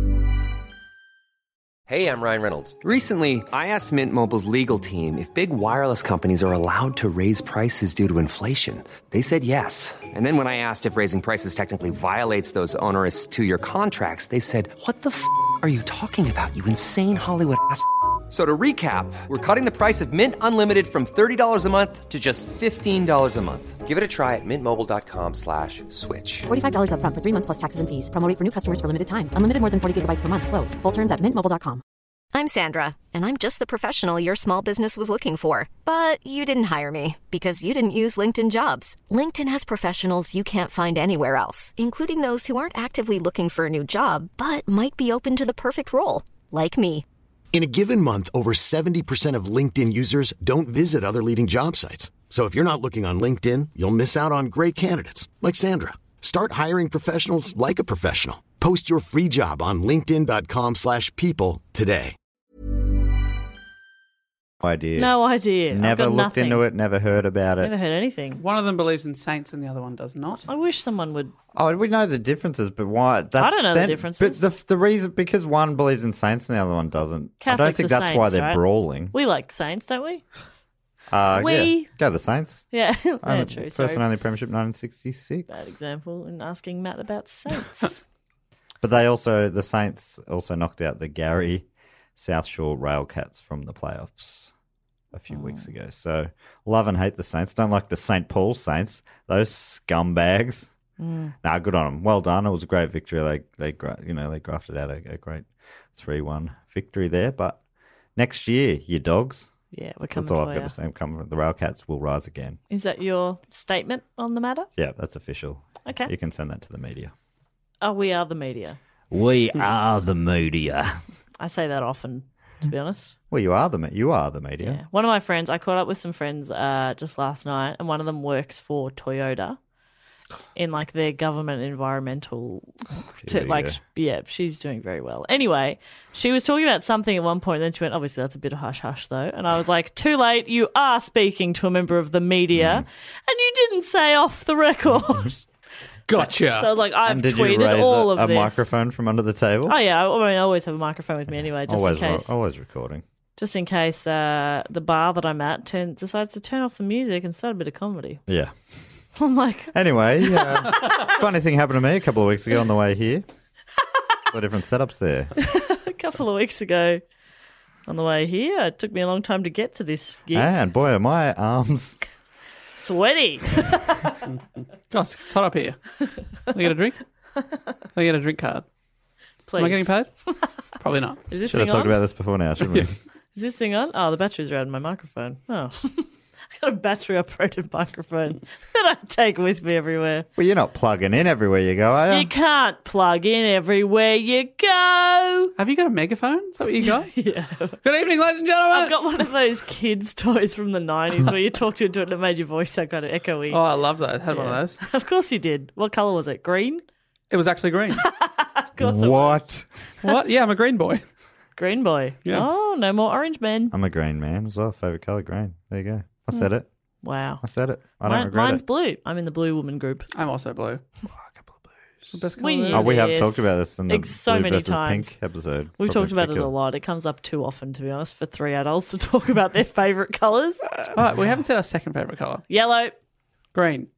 S10: Hey, I'm Ryan Reynolds. Recently, I asked Mint Mobile's legal team if big wireless companies are allowed to raise prices due to inflation. They said yes. And then when I asked if raising prices technically violates those onerous 2-year contracts, they said, what the f*** are you talking about, you insane Hollywood ass f- So to recap, we're cutting the price of Mint Unlimited from $30 a month to just $15 a month. Give it a try at mintmobile.com/switch.
S11: $45 up front for 3 months plus taxes and fees. Promo rate for new customers for limited time. Unlimited more than 40 gigabytes per month. Slows full terms at mintmobile.com.
S4: I'm Sandra, and I'm just the professional your small business was looking for. But you didn't hire me because you didn't use LinkedIn Jobs. LinkedIn has professionals you can't find anywhere else, including those who aren't actively looking for a new job, but might be open to the perfect role, like me.
S5: In a given month, over 70% of LinkedIn users don't visit other leading job sites. So if you're not looking on LinkedIn, you'll miss out on great candidates like Sandra. Start hiring professionals like a professional. Post your free job on linkedin.com/people today.
S2: Idea.
S9: No idea. I've
S2: Never
S9: got
S2: looked
S9: nothing.
S2: into it, never heard about it.
S9: Never heard anything.
S3: One of them believes in saints and the other one does not.
S9: I wish someone would.
S2: Oh, we know the differences, but why?
S9: I don't know the differences.
S2: But the reason, because one believes in saints and the other one doesn't. I don't
S9: Catholics
S2: think
S9: are
S2: that's why
S9: saints,
S2: they're
S9: right?
S2: brawling.
S9: We like Saints, don't we?
S2: Yeah.
S9: We-
S2: Go the Saints.
S9: Yeah, yeah,
S2: Only-
S9: true.
S2: First
S9: Sorry.
S2: and only premiership, 1966.
S9: Bad example in asking Matt about Saints.
S2: But the Saints also knocked out the Gary South Shore Railcats from the playoffs a few weeks ago. So love and hate the Saints. Don't like the St. Paul Saints. Those scumbags. Nah, good on them. Well done. It was a great victory. They grafted out a great 3-1 victory there. But next year, you dogs.
S9: Yeah, we're coming
S2: That's all
S9: for
S2: I've got
S9: you.
S2: to say. The Railcats will rise again.
S9: Is that your statement on the matter?
S2: Yeah, that's official.
S9: Okay.
S2: You can send that to the media.
S9: Oh, we are the media.
S2: We are the media.
S9: I say that often, to be honest.
S2: Well, you are the media.
S9: Yeah. One of my friends, I caught up with some friends just last night, and one of them works for Toyota in like their government environmental. She's doing very well. Anyway, she was talking about something at one point, and then she went, obviously, that's a bit of hush hush, though. And I was like, too late, you are speaking to a member of the media, and you didn't say off the record.
S3: Gotcha.
S9: So I was like, I've
S2: And did you
S9: tweeted
S2: raise
S9: all of
S2: a
S9: this.
S2: microphone from under the table?
S9: Oh, yeah. I mean, I always have a microphone with me anyway, just in case.
S2: Always recording.
S9: Just in case the bar that I'm at decides to turn off the music and start a bit of comedy.
S2: Yeah.
S9: I'm like,
S2: Anyway, funny thing happened to me a couple of weeks ago on the way here. The different setups there.
S9: a couple of weeks ago on the way here, it took me a long time to get to this gig.
S2: And boy, are my arms.
S9: Sweaty.
S3: Guys, it's hot up here. Can I get a drink? Can I get a drink card?
S9: Please.
S3: Am I getting paid? Probably not.
S9: Is this
S2: Should have
S9: thing
S2: talked
S9: on?
S2: about this before now, shouldn't we?
S9: Is this thing on? Oh, the batteries are out of my microphone. Oh. I got a battery-operated microphone that I take with me everywhere.
S2: Well, you're not plugging in everywhere you go, are you?
S9: You can't plug in everywhere you go.
S3: Have you got a megaphone? Is that what you got?
S9: Yeah.
S3: Good evening, ladies and gentlemen.
S9: I've got one of those kids' toys from the 90s where you talked into it and it made your voice so kind of echoey.
S3: Oh, I love that. I had one of those.
S9: Of course you did. What colour was it? Green?
S3: It was actually green.
S9: Of course it was.
S2: What?
S3: What? Yeah, I'm a green boy.
S9: Green boy.
S3: Yeah.
S9: Oh, no more orange men.
S2: I'm a green man as well. Favourite colour, green. There you go. I said it.
S9: Wow.
S2: I said it. I don't regret
S9: Mine's
S2: it.
S9: blue. I'm in the blue woman group.
S3: I'm also blue. The best
S9: We
S3: colour.
S9: knew
S2: Oh, we have
S9: Yes.
S2: talked about this in the
S9: So
S2: blue
S9: many
S2: versus
S9: times.
S2: pink episode.
S9: We've
S2: Probably
S9: talked about it a
S2: particular.
S9: lot. It comes up too often, to be honest, for three adults to talk about their favourite colours.
S3: All right, we haven't said our second favourite colour.
S9: Yellow.
S3: Green.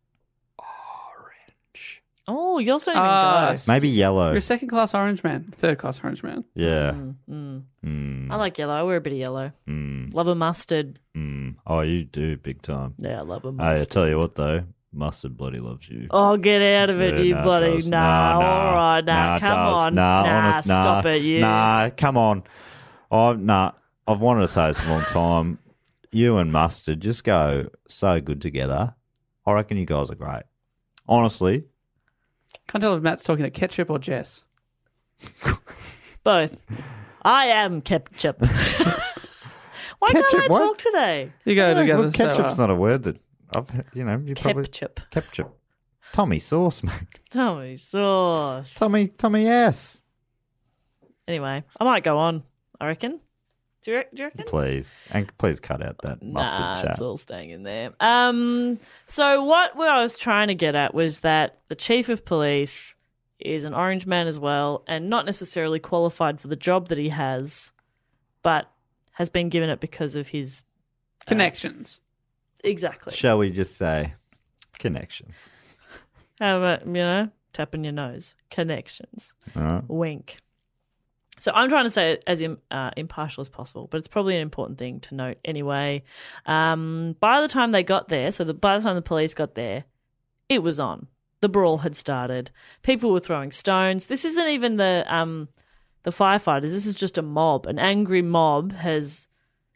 S9: Oh, yours don't even go.
S2: Maybe yellow.
S3: You're a second class orange man. Third class orange man.
S2: Yeah.
S9: I like yellow. I wear a bit of yellow. Love a mustard.
S2: Oh, you do big time.
S9: Yeah, I love a
S2: I
S9: mustard.
S2: tell you what, though. Mustard bloody loves you.
S9: Oh, get out of it,
S2: Yeah,
S9: you
S2: nah, it
S9: bloody...
S2: does.
S9: Nah,
S2: Nah,
S9: all right, nah,
S2: it
S9: come
S2: does.
S9: on.
S2: Nah, honest, nah.
S9: Stop it, you.
S2: Nah, come on. I've wanted to say this for a long time. You and Mustard just go so good together. I reckon you guys are great. Honestly.
S3: Can't tell if Matt's talking to ketchup or Jess.
S9: Both. I am ketchup. Why
S2: Ketchup,
S9: can't I
S2: what?
S9: talk today?
S3: You go together.
S2: Look,
S3: so
S2: ketchup's
S3: well.
S2: not a word that I've, you probably...
S9: Ketchup.
S2: Ketchup. Tommy sauce, mate.
S9: Tommy sauce.
S2: Tommy S.
S9: Anyway, I might go on, I reckon. Do you reckon?
S2: Please. And please cut out that mustard
S9: Nah,
S2: chat.
S9: it's all staying in there. So what I was trying to get at was that the chief of police is an orange man as well, and not necessarily qualified for the job that he has, but has been given it because of his
S3: Connections.
S9: exactly.
S2: Shall we just say connections?
S9: How about, tapping your nose. Connections.
S2: All right.
S9: Wink. So I'm trying to say it as impartial as possible, but it's probably an important thing to note anyway. By the time they got there, by the time the police got there, it was on. The brawl had started. People were throwing stones. This isn't even the firefighters. This is just a mob. An angry mob has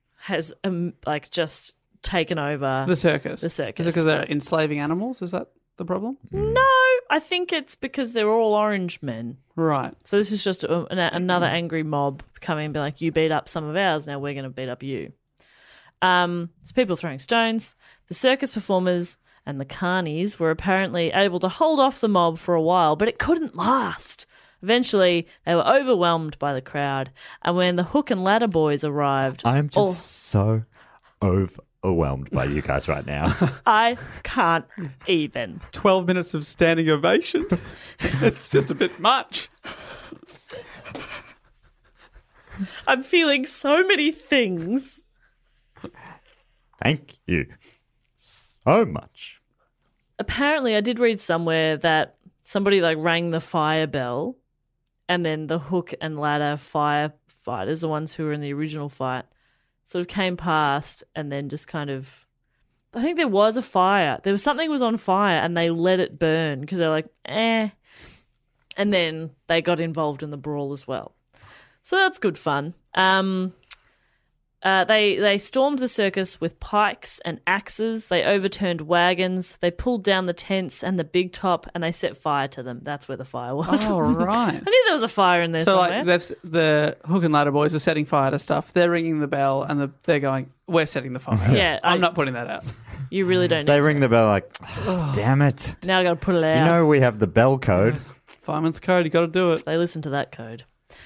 S9: just taken over
S3: The circus.
S9: The circus.
S3: Is it because they're enslaving animals? Is that the problem?
S9: No, I think it's because they're all orange men.
S3: Right.
S9: So this is just another angry mob coming and be like, you beat up some of ours, now we're going to beat up you. So people throwing stones. The circus performers and the carnies were apparently able to hold off the mob for a while, but it couldn't last. Eventually, they were overwhelmed by the crowd, and when the hook and ladder boys arrived...
S12: I'm just so overwhelmed by you guys right now.
S9: I can't even.
S3: 12 minutes of standing ovation. It's just a bit much.
S9: I'm feeling so many things.
S12: Thank you so much.
S9: Apparently, I did read somewhere that somebody rang the fire bell, and then the hook and ladder firefighters, the ones who were in the original fight, sort of came past and then just kind of... I think there was a fire. There was something was on fire and they let it burn because they're like, eh. And then they got involved in the brawl as well. So that's good fun. They stormed the circus with pikes and axes. They overturned wagons. They pulled down the tents and the big top, and they set fire to them. That's where the fire was.
S3: Oh, right.
S9: I knew there was a fire in there somewhere.
S3: The hook and ladder boys are setting fire to stuff. They're ringing the bell, and they're going, we're setting the fire.
S9: Yeah,
S3: I'm not putting that out.
S9: You really don't need
S12: They ring the bell like, damn it.
S9: Now I got to put it out.
S12: You know we have the bell code.
S3: Fireman's code, you got to do it.
S9: They listen to that code.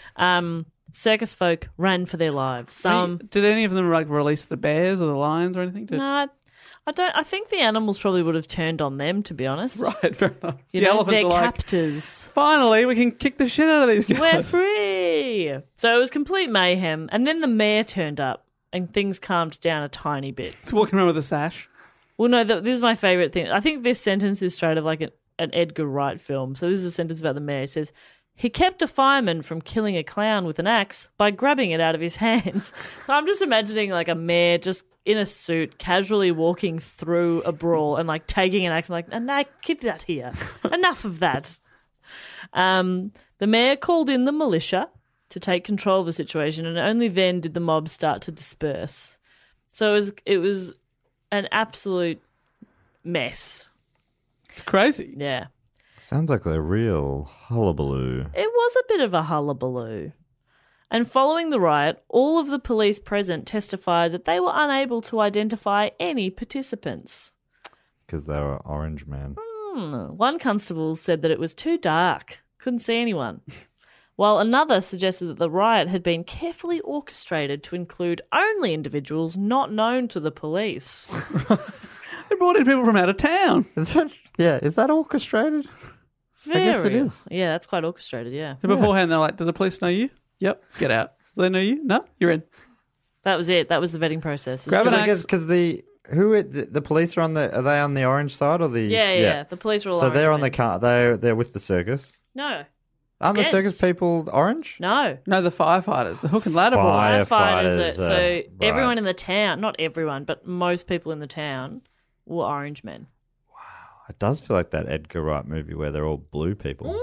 S9: Circus folk ran for their lives.
S3: Did any of them release the bears or the lions or anything?
S9: No, I don't. I think the animals probably would have turned on them, to be honest.
S3: Right, fair enough.
S9: The elephants are captors.
S3: Finally, we can kick the shit out of these guys.
S9: We're free. So it was complete mayhem, and then the mayor turned up, and things calmed down a tiny bit.
S3: It's walking around with a sash.
S9: Well, no, this is my favourite thing. I think this sentence is straight of an Edgar Wright film. So this is a sentence about the mayor. It says, he kept a fireman from killing a clown with an axe by grabbing it out of his hands. So I'm just imagining a mayor just in a suit, casually walking through a brawl and taking an axe and nah, keep that here. Enough of that. The mayor called in the militia to take control of the situation, and only then did the mob start to disperse. So it was an absolute mess.
S3: It's crazy.
S9: Yeah.
S12: Sounds like a real hullabaloo.
S9: It was a bit of a hullabaloo. And following the riot, all of the police present testified that they were unable to identify any participants.
S12: Because they were orange, man.
S9: One constable said that it was too dark, couldn't see anyone, while another suggested that the riot had been carefully orchestrated to include only individuals not known to the police.
S3: They brought in people from out of town.
S12: Is that orchestrated? I guess it is.
S9: Yeah, that's quite orchestrated, yeah.
S3: And beforehand, they're like, do the police know you? Yep, get out. Do they know you? No, you're in.
S9: That was it. That was the vetting process.
S12: Grab an axe. Because the police are on are they on the orange side or the...
S9: Yeah. The police are all
S12: so
S9: orange.
S12: they're on the car. They're with the circus.
S9: No.
S12: Aren't the circus people orange?
S9: No.
S3: No, the firefighters, the hook and ladder boys.
S9: Firefighters. So
S12: right.
S9: everyone in the town, not everyone, but most people in the town were orange men.
S12: It does feel like that Edgar Wright movie where they're all blue people.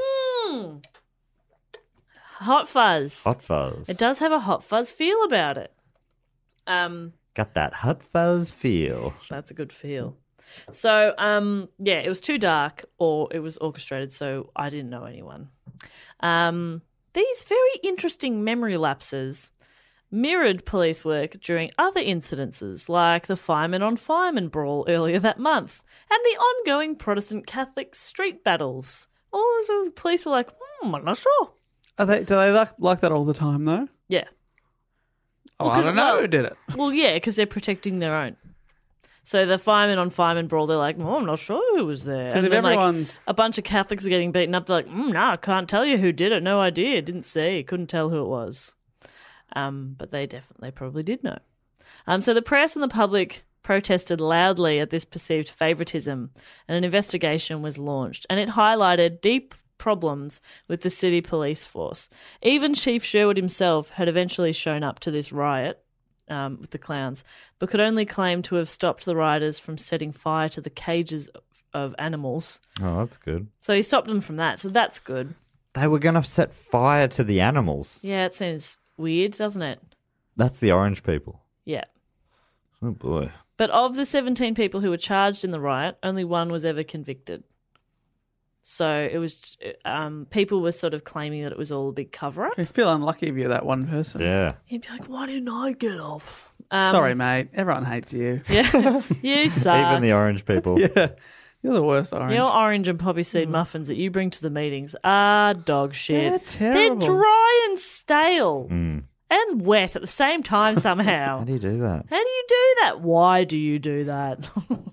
S9: Hot Fuzz.
S12: Hot Fuzz.
S9: It does have a Hot Fuzz feel about it.
S12: Got that Hot Fuzz feel.
S9: That's a good feel. So, it was too dark or it was orchestrated, so I didn't know anyone. These very interesting memory lapses mirrored police work during other incidences, like the fireman on fireman brawl earlier that month and the ongoing Protestant Catholic street battles. All the police were like, I'm not sure.
S3: Do they like that all the time, though?
S9: Yeah.
S3: Oh, I don't know who did it.
S9: Well, yeah, because they're protecting their own. So the fireman on fireman brawl, they're like, I'm not sure who was there. And
S3: if
S9: then
S3: everyone's...
S9: a bunch of Catholics are getting beaten up. They're like, no, I can't tell you who did it. No idea. Didn't see. Couldn't tell who it was. But they probably did know. So the press and the public protested loudly at this perceived favouritism, and an investigation was launched. And it highlighted deep problems with the city police force. Even Chief Sherwood himself had eventually shown up to this riot with the clowns, but could only claim to have stopped the rioters from setting fire to the cages of animals.
S12: Oh, that's good.
S9: So he stopped them from that, so that's good.
S12: They were going to set fire to the animals.
S9: Yeah, it seems weird, doesn't it?
S12: That's the orange people.
S9: Yeah.
S12: Oh, boy.
S9: But of the 17 people who were charged in the riot, only one was ever convicted. So it was people were sort of claiming that it was all a big cover-up.
S3: I feel unlucky if you're that one person.
S12: Yeah.
S9: You'd be like, why didn't I get off?
S3: Sorry, mate. Everyone hates you.
S9: Yeah, you suck.
S12: Even the orange people.
S3: Yeah. You're the worst, Orange.
S9: Your orange and poppy seed muffins that you bring to the meetings are dog shit.
S3: They're terrible.
S9: They're dry and stale and wet at the same time somehow.
S12: How do you do that?
S9: How do you do that? Why do you do that?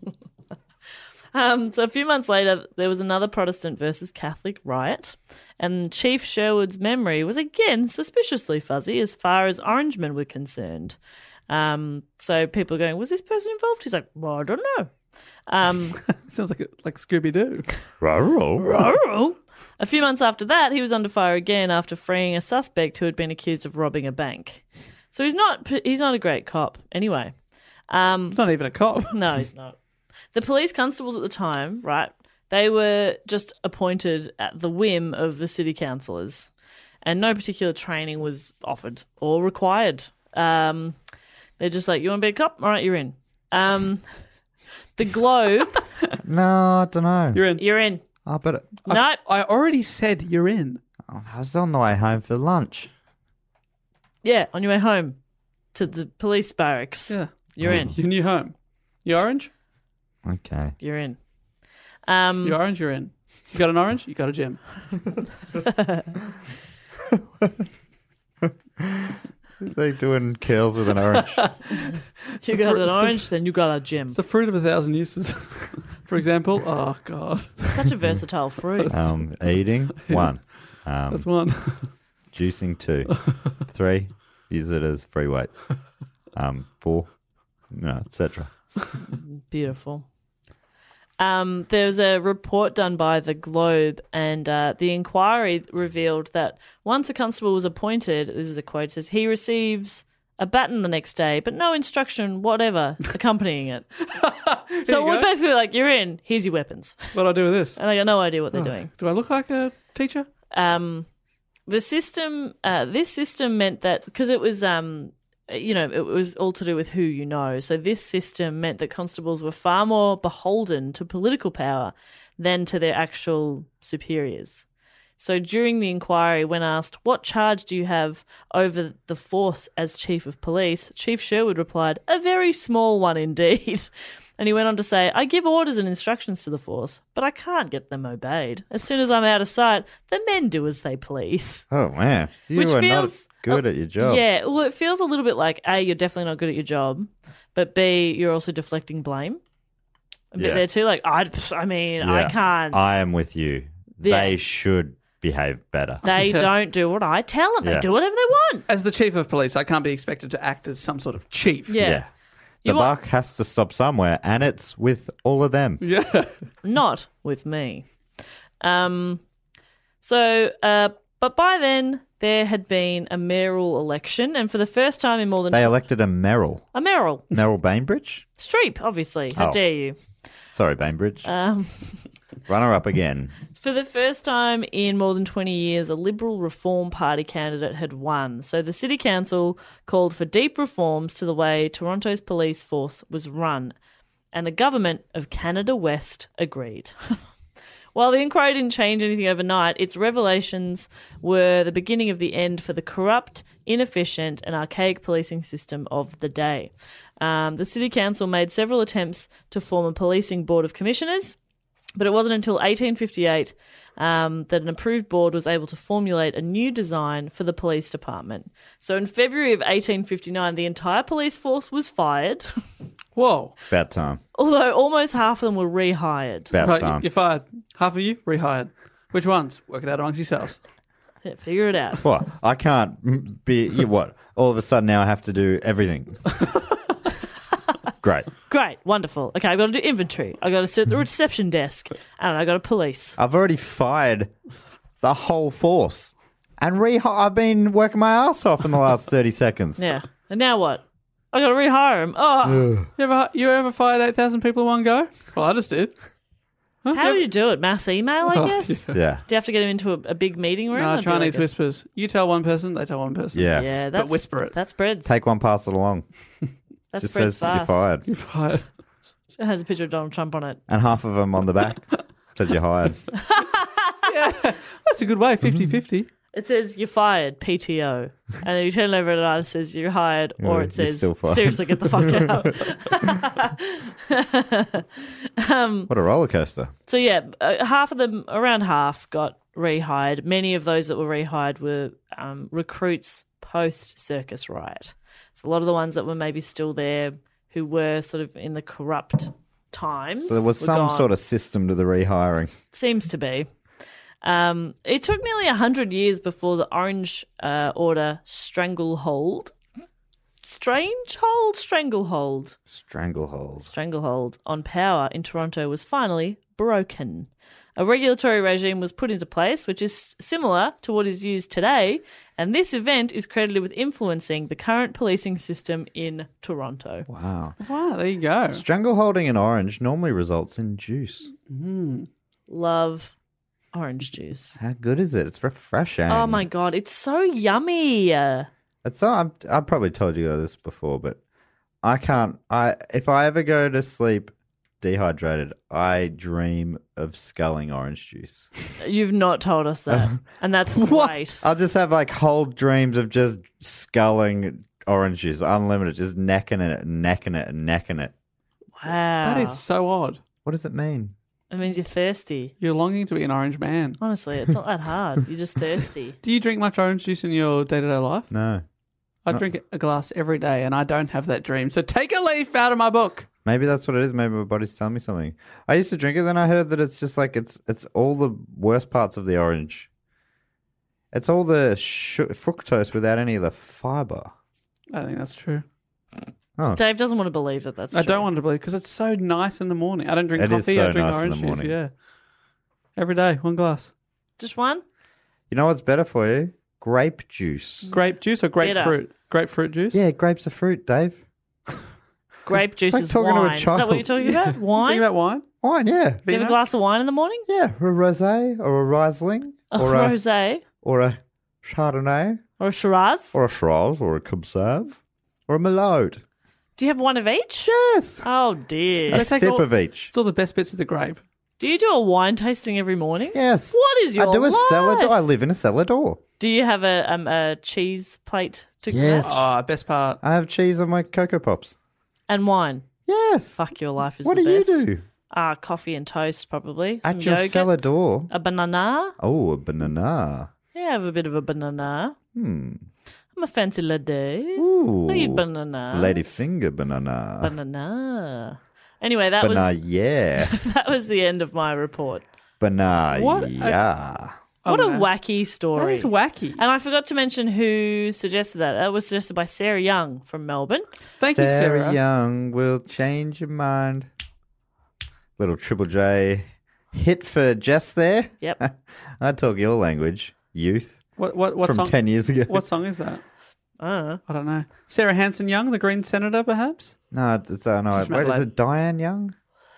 S9: So a few months later, there was another Protestant versus Catholic riot, and Chief Sherwood's memory was again suspiciously fuzzy as far as Orangemen were concerned. So people are going, was this person involved? He's like, well, I don't know.
S3: Sounds like Scooby-Doo.
S9: A few months after that, he was under fire again after freeing a suspect who had been accused of robbing a bank. So he's not a great cop anyway.
S3: Not even a cop.
S9: No, he's not. The police constables at the time, right, they were just appointed at the whim of the city councillors, and no particular training was offered or required. They're just like, you want to be a cop? All right, you're in. The Globe.
S12: No, I don't know.
S9: You're in.
S12: Oh, but
S9: No.
S3: I already said you're in.
S12: I was on the way home for lunch.
S9: Yeah, on your way home to the police barracks.
S3: Yeah.
S9: You're in.
S3: Your new home. You orange?
S12: Okay.
S9: You're in.
S3: You orange, you're in. You got an orange? You got a gym.
S12: They doing curls with an orange.
S9: You got an orange, then you got a gym.
S3: It's the fruit of 1,000 uses. For example, oh, God.
S9: Such a versatile fruit.
S12: Eating, 1.
S3: That's 1.
S12: Juicing, 2. 3, use it as free weights. 4, etc.
S9: Beautiful. There's a report done by the Globe, and the inquiry revealed that once a constable was appointed, this is a quote, it says, he receives a baton the next day, but no instruction whatever accompanying it. So we're basically like, you're in, here's your weapons.
S3: What do I do with this?
S9: And they got no idea what they're doing.
S3: Do I look like a teacher?
S9: This system meant that, because it was... it was all to do with who you know. So this system meant that constables were far more beholden to political power than to their actual superiors. So during the inquiry, when asked, what charge do you have over the force as chief of police, Chief Sherwood replied, a very small one indeed. And he went on to say, I give orders and instructions to the force, but I can't get them obeyed. As soon as I'm out of sight, the men do as they please.
S12: Oh, man. You
S9: Which
S12: are
S9: feels
S12: not good at your job.
S9: Yeah, well, it feels a little bit like, A, you're definitely not good at your job, but B, you're also deflecting blame. A bit there too. Like, I can't.
S12: I am with you.
S9: Yeah.
S12: They should behave better.
S9: They don't do what I tell them. They
S12: Yeah.
S9: do whatever they want.
S3: As the chief of police, I can't be expected to act as some sort of chief.
S9: Yeah.
S12: The
S9: You want-
S12: buck has to stop somewhere, and it's with all of them.
S3: Yeah.
S9: Not with me. But by then, there had been a mayoral election, and for the first time in more than...
S12: They elected a Merrill.
S9: A mayoral.
S12: Merrill Bainbridge?
S9: Streep, obviously. How
S12: Oh.
S9: dare you?
S12: Sorry, Bainbridge. Runner up again.
S9: For the first time in more than 20 years, a Liberal Reform Party candidate had won. So the City Council called for deep reforms to the way Toronto's police force was run. And the government of Canada West agreed. While the inquiry didn't change anything overnight, its revelations were the beginning of the end for the corrupt, inefficient and archaic policing system of the day. The City Council made several attempts to form a policing board of commissioners, but it wasn't until 1858 that an approved board was able to formulate a new design for the police department. So in February of 1859, the entire police force was fired,
S3: Whoa.
S12: About time.
S9: although almost half of them were rehired.
S12: About
S3: Right,
S12: time.
S3: you're fired. Half of you rehired. Which ones? Work it out amongst yourselves.
S9: Yeah, figure it out.
S12: What? I can't be... What? All of a sudden now I have to do everything. Great.
S9: Great, wonderful. Okay, I've got to do inventory. I've got to sit at the reception desk, and I've got to police.
S12: I've already fired the whole force. And I've been working my ass off in the last 30 seconds.
S9: Yeah. And now what? I've got to rehire him. Oh,
S3: You ever fired 8,000 people in one go? Well, I just did.
S9: how do you do it? Mass email, I
S3: Oh,
S9: guess?
S12: Yeah.
S9: Do you have to get him into a big meeting room?
S3: No,
S9: or do you
S3: Chinese
S9: like
S3: whispers. You tell one person, they tell one person.
S12: Yeah.
S9: Yeah, that's,
S3: whisper it.
S9: That spreads.
S12: Take one, pass it along.
S9: That
S12: Just
S9: spreads
S12: says you're
S9: fast.
S12: fired.
S3: You're fired.
S9: It has a picture of Donald Trump on it.
S12: And half of them on the back says you're hired.
S3: That's a good way, 50-50.
S9: It says you're fired, PTO. And then you turn over and it either says you're hired or
S12: Yeah,
S9: it
S12: you're
S9: says
S12: still fired.
S9: seriously get the fuck
S12: What a roller coaster.
S9: So yeah, half of them, around half, got rehired. Many of those that were rehired were recruits post Circus Riot. So a lot of the ones that were maybe still there, who were sort of in the corrupt times.
S12: So there was some sort of system to the rehiring.
S9: Seems to be. It took nearly 100 years before the Orange Order stranglehold on power in Toronto was finally broken. A regulatory regime was put into place, which is similar to what is used today, and this event is credited with influencing the current policing system in Toronto.
S12: Wow.
S3: Wow, there you go.
S12: Strangleholding in Orange normally results in juice.
S9: Love orange juice.
S12: How good is it? It's refreshing.
S9: Oh my God, it's so yummy.
S12: I've probably told you this before, but if I ever go to sleep dehydrated, I dream of sculling orange juice.
S9: You've not told us that, and that's great.
S12: I'll just have like whole dreams of just sculling orange juice, unlimited, just necking it.
S9: Wow.
S3: That is so odd.
S12: What does it mean?
S9: It means you're thirsty.
S3: You're longing to be an orange man.
S9: Honestly, it's not that hard. You're just thirsty.
S3: Do you drink much orange juice in your day-to-day life?
S12: No.
S3: I drink a glass every day, and I don't have that dream. So take a leaf out of my book.
S12: Maybe that's what it is. Maybe my body's telling me something. I used to drink it, then I heard that it's just like it's all the worst parts of the orange. It's all the fructose without any of the fiber.
S3: I think that's true.
S12: Oh.
S9: Dave doesn't want to believe that that's true.
S3: I don't want to believe because it's so nice in the morning. I don't drink
S12: It is
S3: coffee.
S12: so
S3: I drink
S12: nice in
S3: orange
S12: the
S3: juice.
S12: morning.
S3: Yeah, every day, one glass.
S9: Just one?
S12: You know what's better for you? Grape juice.
S3: Grape juice or grapefruit? Grapefruit juice.
S12: Yeah, grapes are fruit, Dave.
S9: Grape juice
S12: like
S9: is
S12: talking to a
S9: wine. Is that what you're talking about? Wine?
S3: Talking about wine?
S12: Wine, yeah.
S9: Do you have a glass of wine in the morning?
S12: Yeah, a rosé or a Riesling.
S9: A
S12: or
S9: rosé?
S12: Or a Chardonnay.
S9: Or a Shiraz?
S12: Or a Shiraz or a Cab Sauv. Or a Merlot.
S9: Do you have one of each?
S12: Yes.
S9: Oh, dear.
S12: A sip of each.
S3: It's all the best bits of the grape.
S9: Do you do a wine tasting every morning?
S12: Yes.
S9: What is your
S12: I do a
S9: life?
S12: cellar door. I live in a cellar door.
S9: Do you have a cheese plate to
S12: Yes.
S9: match?
S3: Oh, best part.
S12: I have cheese on my Cocoa Pops.
S9: And wine?
S12: Yes.
S9: Fuck, your life is
S12: What
S9: the
S12: do
S9: best.
S12: you do?
S9: Coffee and toast, probably.
S12: At
S9: Some
S12: your
S9: yogurt.
S12: cellar door?
S9: A banana.
S12: Oh, a banana.
S9: Yeah, I have a bit of a banana. I'm a fancy lady.
S12: Ooh.
S9: I eat banana.
S12: Lady finger banana.
S9: Banana. Anyway, that
S12: Banana,
S9: was
S12: yeah.
S9: that was the end of my report.
S12: Banana,
S3: What?
S12: yeah.
S9: What a
S3: man.
S9: wacky story.
S3: That is wacky.
S9: And I forgot to mention who suggested that. That was suggested by Sarah Young from Melbourne.
S3: Thank you,
S12: Sarah
S3: Sarah.
S12: Young will change your mind. Little Triple J hit for Jess there.
S9: Yep.
S12: I talk your language, youth.
S3: What
S12: from
S3: song?
S12: 10 years ago.
S3: What song is that?
S9: I
S3: I don't know. Sarah Hanson Young, the Green Senator, perhaps?
S12: No, no.
S3: She's
S12: Wait, is
S3: Adelaide.
S12: it Diane Young?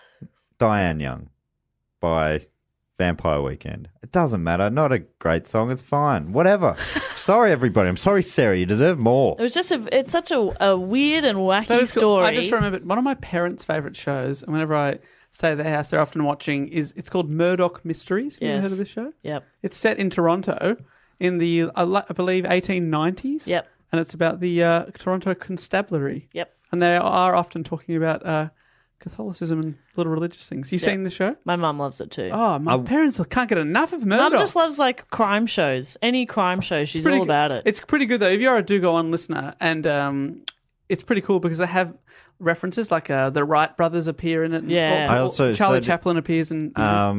S12: Diane Young by Vampire Weekend. It doesn't matter. Not a great song. It's fine. Whatever. Sorry, everybody. I'm sorry, Sarah. You deserve more.
S9: It was just it's such a weird and wacky
S3: That is cool.
S9: story.
S3: I just remembered one of my parents' favourite shows, and whenever I stay at their house, they're often watching, it's called Murdoch Mysteries. Have you ever
S9: Yes.
S3: heard of this show?
S9: Yep.
S3: It's set in Toronto in the, I believe, 1890s.
S9: Yep.
S3: And it's about the Toronto Constabulary.
S9: Yep.
S3: And they are often talking about Catholicism and little religious things. You
S9: Yep.
S3: seen the show?
S9: My mum loves it too.
S3: Oh, my parents can't get enough of Murdoch.
S9: Mum just loves like crime shows. Any crime show, she's all about it.
S3: It's pretty good though. If you're a Do Go On listener, and it's pretty cool because they have references like the Wright brothers appear in it. And
S9: Yeah.
S12: I also
S3: Charlie
S12: said-
S3: Chaplin appears in.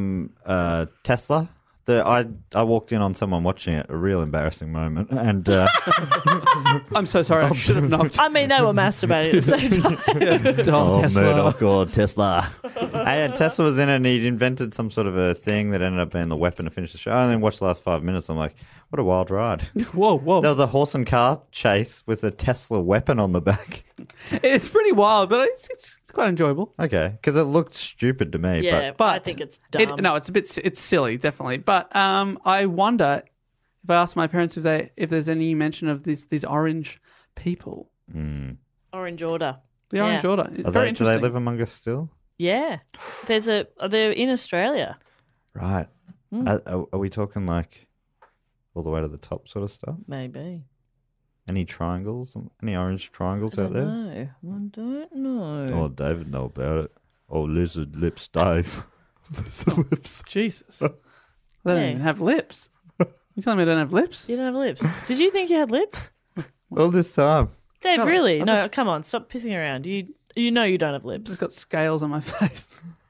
S12: Tesla. I walked in on someone watching it, a real embarrassing moment, and
S3: I'm so sorry. I should have knocked.
S9: I mean, they were masturbating at the same time.
S3: Oh, Tesla.
S12: Murdoch or Tesla. And Tesla was in it, and he'd invented some sort of a thing that ended up being the weapon to finish the show. I only watched the last 5 minutes. I'm like, what a wild ride.
S3: Whoa.
S12: There was a horse and car chase with a Tesla weapon on the back.
S3: It's pretty wild, but it's quite enjoyable.
S12: Okay, because it looked stupid to me.
S9: Yeah,
S3: But
S9: I think it's dumb.
S3: No, it's silly, definitely. But I wonder if I ask my parents if there's any mention of these orange people,
S9: Orange Order.
S3: the Orange Order. It's
S12: But
S3: very
S12: do
S3: interesting.
S12: they live among us still?
S9: Yeah. They're in Australia.
S12: Right. Are we talking like all the way to the top sort of stuff?
S9: Maybe.
S12: Any triangles? Any orange triangles
S9: I
S12: out
S9: don't
S12: there?
S9: know. I don't know.
S12: Oh, David know about it. Oh, lizard lips, Dave. Lizard lips.
S3: Jesus. They don't
S9: Yeah.
S3: even have lips. You telling me I don't have lips?
S9: You don't have lips. Did you think you had lips?
S12: All this time.
S9: Dave,
S3: No,
S9: really?
S3: I've
S9: No,
S3: just-
S9: come on. Stop pissing around. You know you don't have
S3: I've
S9: lips.
S3: just got scales on my face.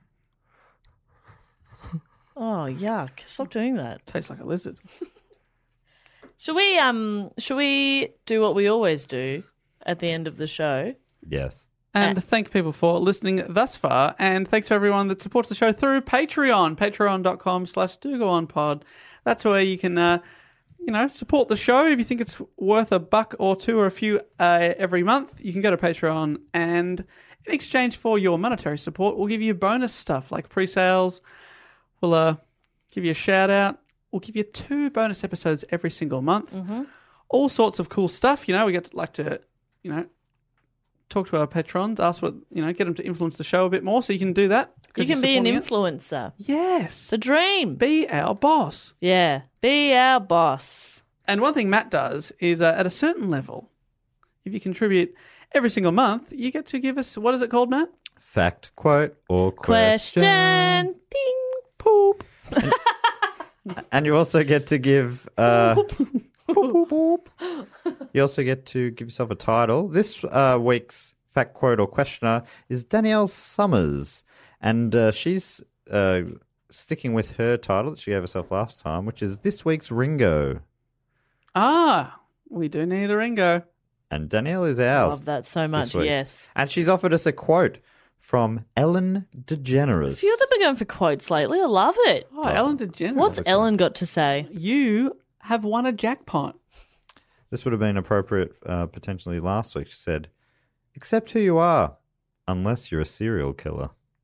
S9: Oh, yuck. Stop doing that.
S3: Tastes like a lizard.
S9: Should we do what we always do at the end of the show?
S12: Yes.
S3: And thank people for listening thus far. And thanks to everyone that supports the show through Patreon, patreon.com/dogoonpod. That's where you can, support the show. If you think it's worth $1 or $2 or a few every month, you can go to Patreon. And in exchange for your monetary support, we'll give you bonus stuff like pre-sales. We'll give you a shout out. We'll give you 2 bonus episodes every single month.
S9: Mm-hmm.
S3: All sorts of cool stuff. We get to talk to our patrons, ask what, get them to influence the show a bit more, so you can do that.
S9: You can be an influencer.
S3: Yes.
S9: The dream.
S3: Be our boss.
S9: Yeah. Be our boss.
S3: And one thing Matt does is at a certain level, if you contribute every single month, you get to give us, what is it called, Matt?
S12: Fact, quote, or question.
S9: Question. Ding.
S3: Poop.
S12: And you also get to give... You also get to give yourself a title. This week's fact, quote, or questioner is Danielle Summers. And she's sticking with her title that she gave herself last time, which is this week's Ringo.
S3: Ah, we do need a Ringo.
S12: And Danielle is ours.
S9: Love that so much,
S12: this week.
S9: yes.
S12: And she's offered us a quote from Ellen DeGeneres.
S9: A few of them are going for quotes lately. I love it.
S3: Oh, Ellen DeGeneres.
S9: What's Ellen got to say?
S3: You have won a jackpot.
S12: This would have been appropriate potentially last week. She said, accept who you are, unless you're a serial killer.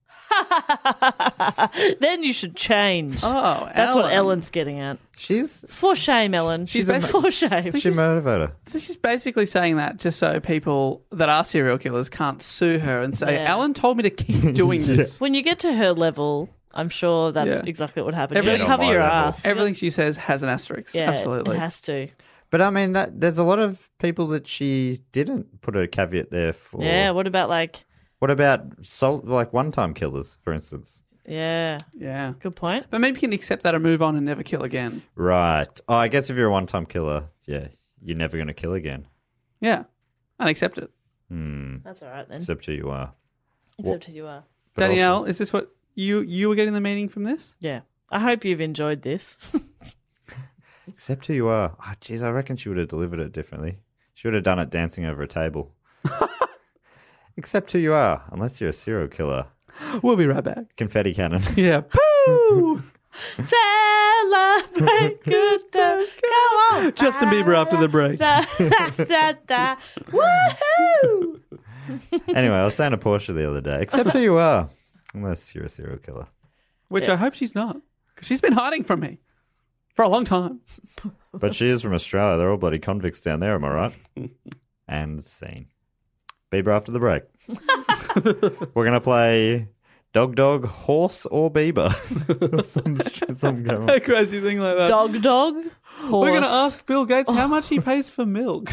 S9: Then you should change.
S3: Oh,
S9: That's what
S3: Ellen.
S9: Ellen's getting at.
S12: She's
S9: For shame, Ellen.
S3: She's
S9: for shame.
S12: a motivator.
S3: So she's basically saying that just so people that are serial killers can't sue her and say,
S9: Yeah.
S3: Alan told me to keep doing this.
S9: When you get to her level, I'm sure that's
S3: Yeah.
S9: exactly what would happen.
S3: Everything-
S9: You cover
S12: on my
S9: your
S12: level.
S9: ass.
S3: Everything she says has an asterisk.
S9: Yeah,
S3: Absolutely.
S9: it has to.
S12: But I mean, there's a lot of people that she didn't put a caveat there for.
S9: Yeah, what about
S12: What about one-time killers, for instance?
S9: yeah,
S3: Yeah.
S9: good point.
S3: But maybe you can accept that and move on and never kill again.
S12: Right. Oh, I guess if you're a one-time killer, yeah, you're never going to kill again.
S3: Yeah. And accept it.
S9: That's all right then.
S12: Except who you are.
S9: Except who you are.
S12: But
S3: Danielle,
S12: also-
S3: is this what you were getting the meaning from this?
S9: Yeah. I hope you've enjoyed this.
S12: Except who you are. Oh, geez, I reckon she would have delivered it differently. She would have done it dancing over a table. Except who you are, unless you're a serial killer.
S3: We'll be right back.
S12: Confetti cannon.
S3: Yeah. Poo!
S9: Celebrate good times. Come on.
S3: Justin Bieber after the break.
S9: Da, da, da. Woohoo!
S12: Anyway, I was saying to Portia the other day, except who you are, unless you're a serial killer.
S3: Which I hope she's not. Because she's been hiding from me for a long time.
S12: But she is from Australia. They're all bloody convicts down there, am I right? And scene. Bieber after the break. We're going to play Dog, Horse or Bieber. some going
S3: A crazy thing like that.
S9: Dog, horse.
S3: We're going to ask Bill Gates how much he pays for milk.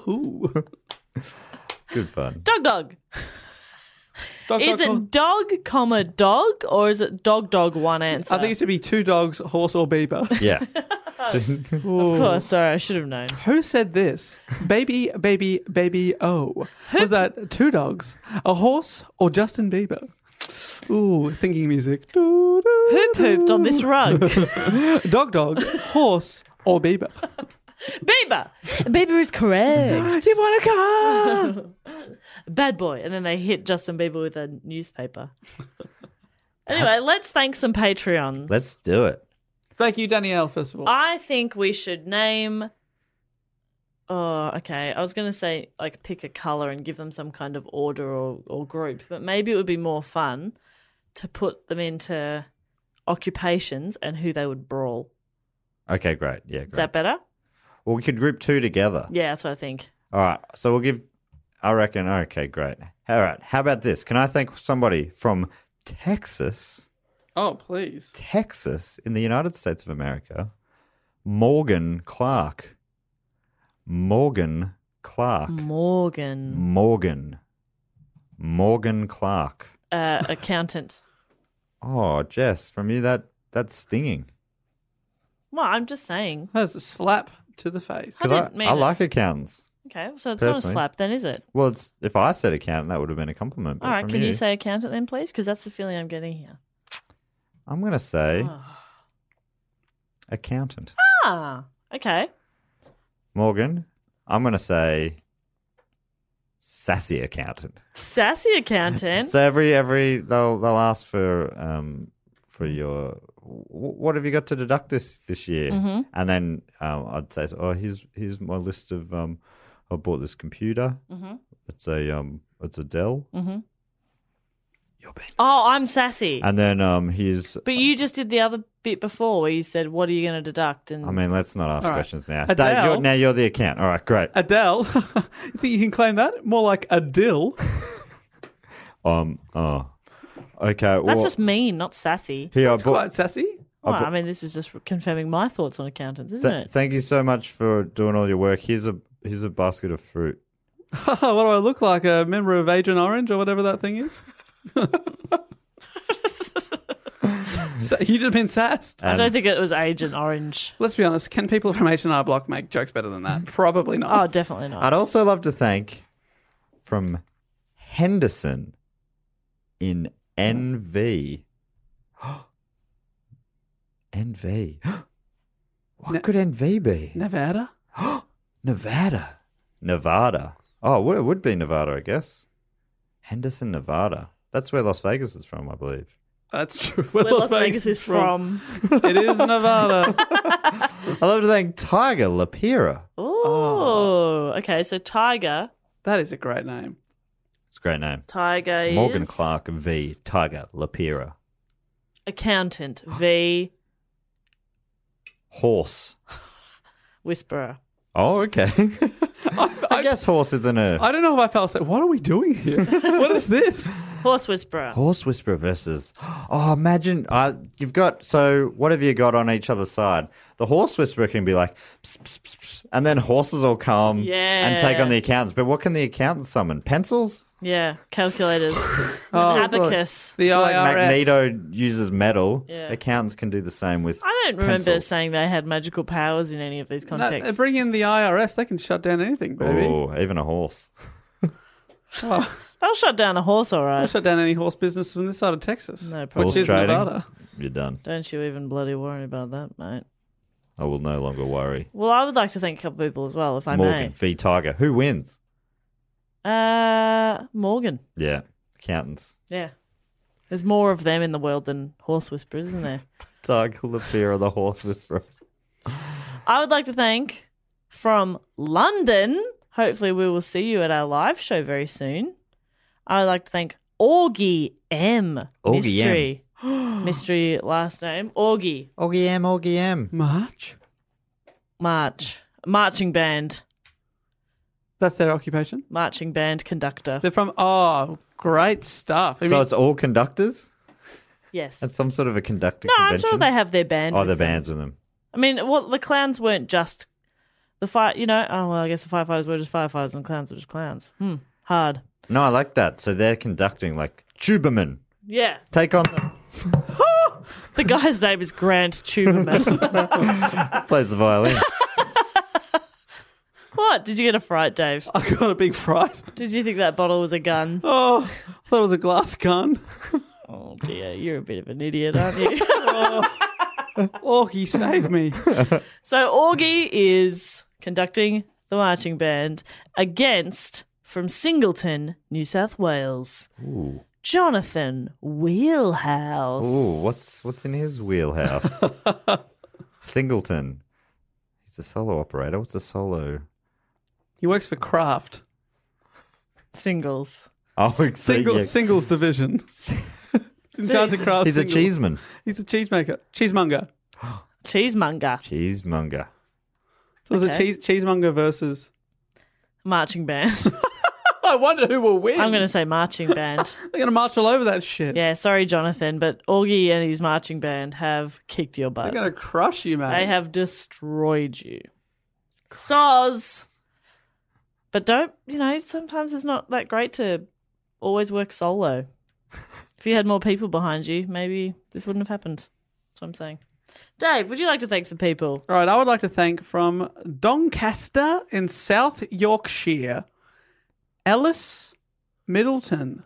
S12: Good fun.
S9: Dog.
S3: Dog,
S9: Is
S3: dog, horse.
S9: it dog, comma, dog, or is it dog, one answer?
S3: I think it should be 2 dogs, horse or Bieber.
S12: Yeah.
S9: Of course, sorry, I should have known.
S3: Who said this? Baby, oh. Was that 2 dogs, a horse, or Justin Bieber? Ooh, thinking music.
S9: Who pooped on this rug?
S3: Dog, horse, or Bieber?
S9: Bieber! Bieber is correct.
S3: You want a car?
S9: Bad boy. And then they hit Justin Bieber with a newspaper. Anyway, let's thank some Patreons.
S12: Let's do it.
S3: Thank you, Danielle, first of all.
S9: I think we should name... Oh, okay. I was going to say, pick a colour and give them some kind of order or group, but maybe it would be more fun to put them into occupations and who they would brawl.
S12: Okay, great. Yeah, great.
S9: Is that better?
S12: Well, we could group 2 together.
S9: Yeah, that's what I think.
S12: All right. So we'll give, I reckon, okay, great. All right. How about this? Can I thank somebody from Texas?
S3: Oh, please.
S12: Texas in the United States of America. Morgan Clark.
S9: Morgan.
S12: Morgan Clark.
S9: accountant.
S12: Oh, Jess, from you that's stinging.
S9: Well, I'm just saying.
S3: That's a slap to the face.
S9: I didn't mean
S12: I
S9: it.
S12: like accountants.
S9: Okay, so it's not a
S12: Personally.
S9: slap then, is it?
S12: Well, it's if I said accountant, that would have been a compliment. But
S9: All right,
S12: from
S9: can you say accountant then, please? Because that's the feeling I'm getting here.
S12: I'm going to say
S9: Oh.
S12: accountant.
S9: Ah, okay.
S12: Morgan, I'm going to say sassy accountant.
S9: Sassy accountant.
S12: So every they'll ask for your what have you got to deduct this year,
S9: Mhm.
S12: and then I'd say, oh, here's my list of I bought this computer.
S9: Mhm.
S12: It's a Dell,
S9: Mm-hmm. Oh, I'm sassy.
S12: and then here's.
S9: But you just did the other bit before where you said, what are you going to deduct? And
S12: I mean, let's not ask
S3: All right.
S12: questions now.
S3: Adele?
S12: Dave, you're the account. All right, great.
S3: Adele. You think you can claim that? More like a dill.
S12: Oh, okay.
S9: that's
S12: well,
S9: just mean, not sassy.
S12: here I
S3: It's
S12: bought.
S3: quite sassy.
S9: Well,
S12: bought-
S9: I mean, this is just confirming my thoughts on accountants, isn't it?
S12: Thank you so much for doing all your work. Here's a basket of fruit.
S3: What do I look like? A member of Agent Orange or whatever that thing is? So you just been sassed.
S9: I don't think it was Agent Orange.
S3: Let's be honest. Can people from H&R Block make jokes better than that? Probably
S9: Oh,
S3: not.
S9: definitely not.
S12: I'd also love to thank from Henderson in NV. NV. What could NV be?
S3: Nevada?
S12: Nevada. Nevada. Oh, well, it would be Nevada, I guess. Henderson, Nevada. That's where Las Vegas is from, I believe.
S3: That's true.
S9: Where Las Vegas is from.
S3: It is Nevada.
S12: I'd love to thank Tiger Lapira.
S9: Oh, okay. So Tiger.
S3: That is a great name.
S12: It's a great name.
S9: Tiger is
S12: Morgan Clark V. Tiger Lapira.
S9: accountant. V.
S12: Horse.
S9: Whisperer.
S12: Oh, okay. I guess horse isn't a...
S3: I don't know if I felt like, what are we doing here? What is this?
S9: Horse whisperer.
S12: Horse whisperer versus... Oh, imagine... you've got... So, what have you got on each other's side? The horse whisperer can be like... Pss, pss, pss, pss, and then horses will come and take on the accountants. But what can the accountants summon? Pencils?
S9: Yeah, calculators. Abacus.
S3: The
S12: Like
S3: IRS.
S12: Magneto uses metal.
S9: Yeah.
S12: Accountants can do the same with
S9: I don't remember
S12: pencils.
S9: saying they had magical powers in any of these
S3: No,
S9: contexts.
S3: bring in the IRS. They can shut down anything, baby.
S12: Oh, even a horse.
S9: They'll shut down a horse, all
S3: They'll
S9: right.
S3: shut down any horse business from this side of Texas.
S9: No
S3: Which
S9: problem.
S12: Horse
S3: is
S12: trading.
S3: Nevada.
S12: You're done.
S9: Don't you even bloody worry about that, mate.
S12: I will no longer worry.
S9: Well, I would like to thank a couple people as well, if I
S12: Morgan v. Tiger. Who wins?
S9: may. Morgan.
S12: Yeah, accountants.
S9: Yeah. There's more of them in the world than horse whisperers, isn't there?
S12: Tiger Lapira, the horse whisperer.
S9: I would like to thank from London. Hopefully, we will see you at our live show very soon. I would like to thank Augie M.
S12: Augie
S9: Mystery. Mystery last name. Augie.
S12: Augie M.
S3: March?
S9: Marching band.
S3: That's their occupation?
S9: Marching band conductor.
S3: They're from, oh, great stuff. I
S12: So
S3: mean,
S12: it's all conductors?
S9: Yes.
S12: That's some sort of a conductor
S9: No, I'm
S12: convention?
S9: sure they have their band.
S12: Oh,
S9: with
S12: the
S9: them.
S12: bands with them.
S9: I mean, the clowns weren't just the fight. You know, oh well, I guess the firefighters were just firefighters and clowns were just clowns. Hard.
S12: No, I like that. So they're conducting like Tuberman.
S9: Yeah.
S12: Take on
S9: The guy's name is Grant Tuberman.
S12: plays the violin.
S9: What? Did you get a fright, Dave?
S3: I got a big fright.
S9: Did you think that bottle was a gun?
S3: Oh, I thought it was a glass gun.
S9: Oh dear, you're a bit of an idiot, aren't you?
S3: Augie, save me.
S9: So Augie is conducting the marching band against, from Singleton, New South Wales,
S12: Ooh.
S9: Jonathan Wheelhouse.
S12: Ooh, what's in his wheelhouse? Singleton. He's a solo operator. What's a solo?
S3: He works for Kraft.
S9: Singles.
S12: Oh,
S3: Singles division. He's in charge of Kraft.
S12: He's a
S3: Singles.
S12: cheeseman.
S3: He's a cheesemaker. Cheesemonger.
S9: Cheesemonger.
S12: Cheesemonger.
S3: So it was
S9: Okay.
S3: a cheesemonger versus...
S9: Marching band.
S3: I wonder who will win.
S9: I'm going to say marching band.
S3: They're going to march all over that shit.
S9: Yeah, sorry, Jonathan, but Augie and his marching band have kicked your butt.
S3: They're going to crush you, man.
S9: They have destroyed you. Soz. But don't, sometimes it's not that great to always work solo. If you had more people behind you, maybe this wouldn't have happened. That's what I'm saying. Dave, would you like to thank some people?
S3: Right, I would like to thank from Doncaster in South Yorkshire, Ellis Middleton.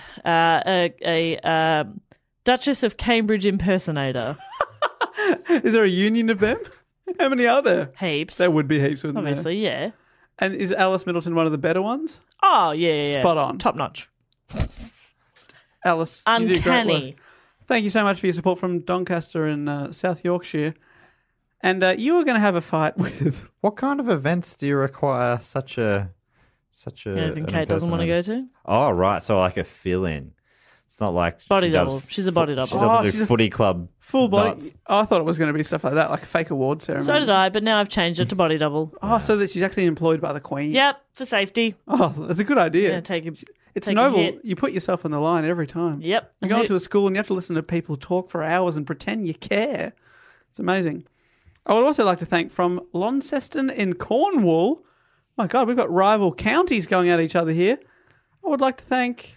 S9: A Duchess of Cambridge impersonator.
S3: Is there a union of them? How many are there?
S9: Heaps.
S3: There would be heaps, wouldn't there?
S9: Obviously, yeah.
S3: And is Alice Middleton one of the better ones?
S9: Oh, yeah.
S3: Spot on.
S9: Top notch.
S3: Alice, you do great
S9: Uncanny.
S3: work. Thank you so much for your support from Doncaster in South Yorkshire. And you were going to have a fight with...
S12: What kind of events do you require such a...
S9: Anything
S12: an
S9: Kate doesn't want to go to?
S12: Oh, right. So like a fill-in. It's not like
S9: Body
S12: she
S9: double.
S12: does
S9: She's a body double.
S12: She doesn't
S3: she's
S12: do
S3: a
S12: footy club.
S3: Full body.
S12: nuts.
S3: Oh, I thought it was going to be stuff like that, like a fake award ceremony.
S9: So did I, but now I've changed it to body double.
S3: Oh, so that she's actually employed by the Queen.
S9: Yep, for safety.
S3: Oh, that's a good idea.
S9: Yeah, take a,
S3: It's
S9: take a
S3: noble.
S9: hit.
S3: You put yourself on the line every time.
S9: Yep.
S3: You go into a school and you have to listen to people talk for hours and pretend you care. It's amazing. I would also like to thank from Launceston in Cornwall. My God, we've got rival counties going at each other here. I would like to thank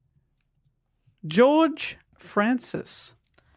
S3: George Francis.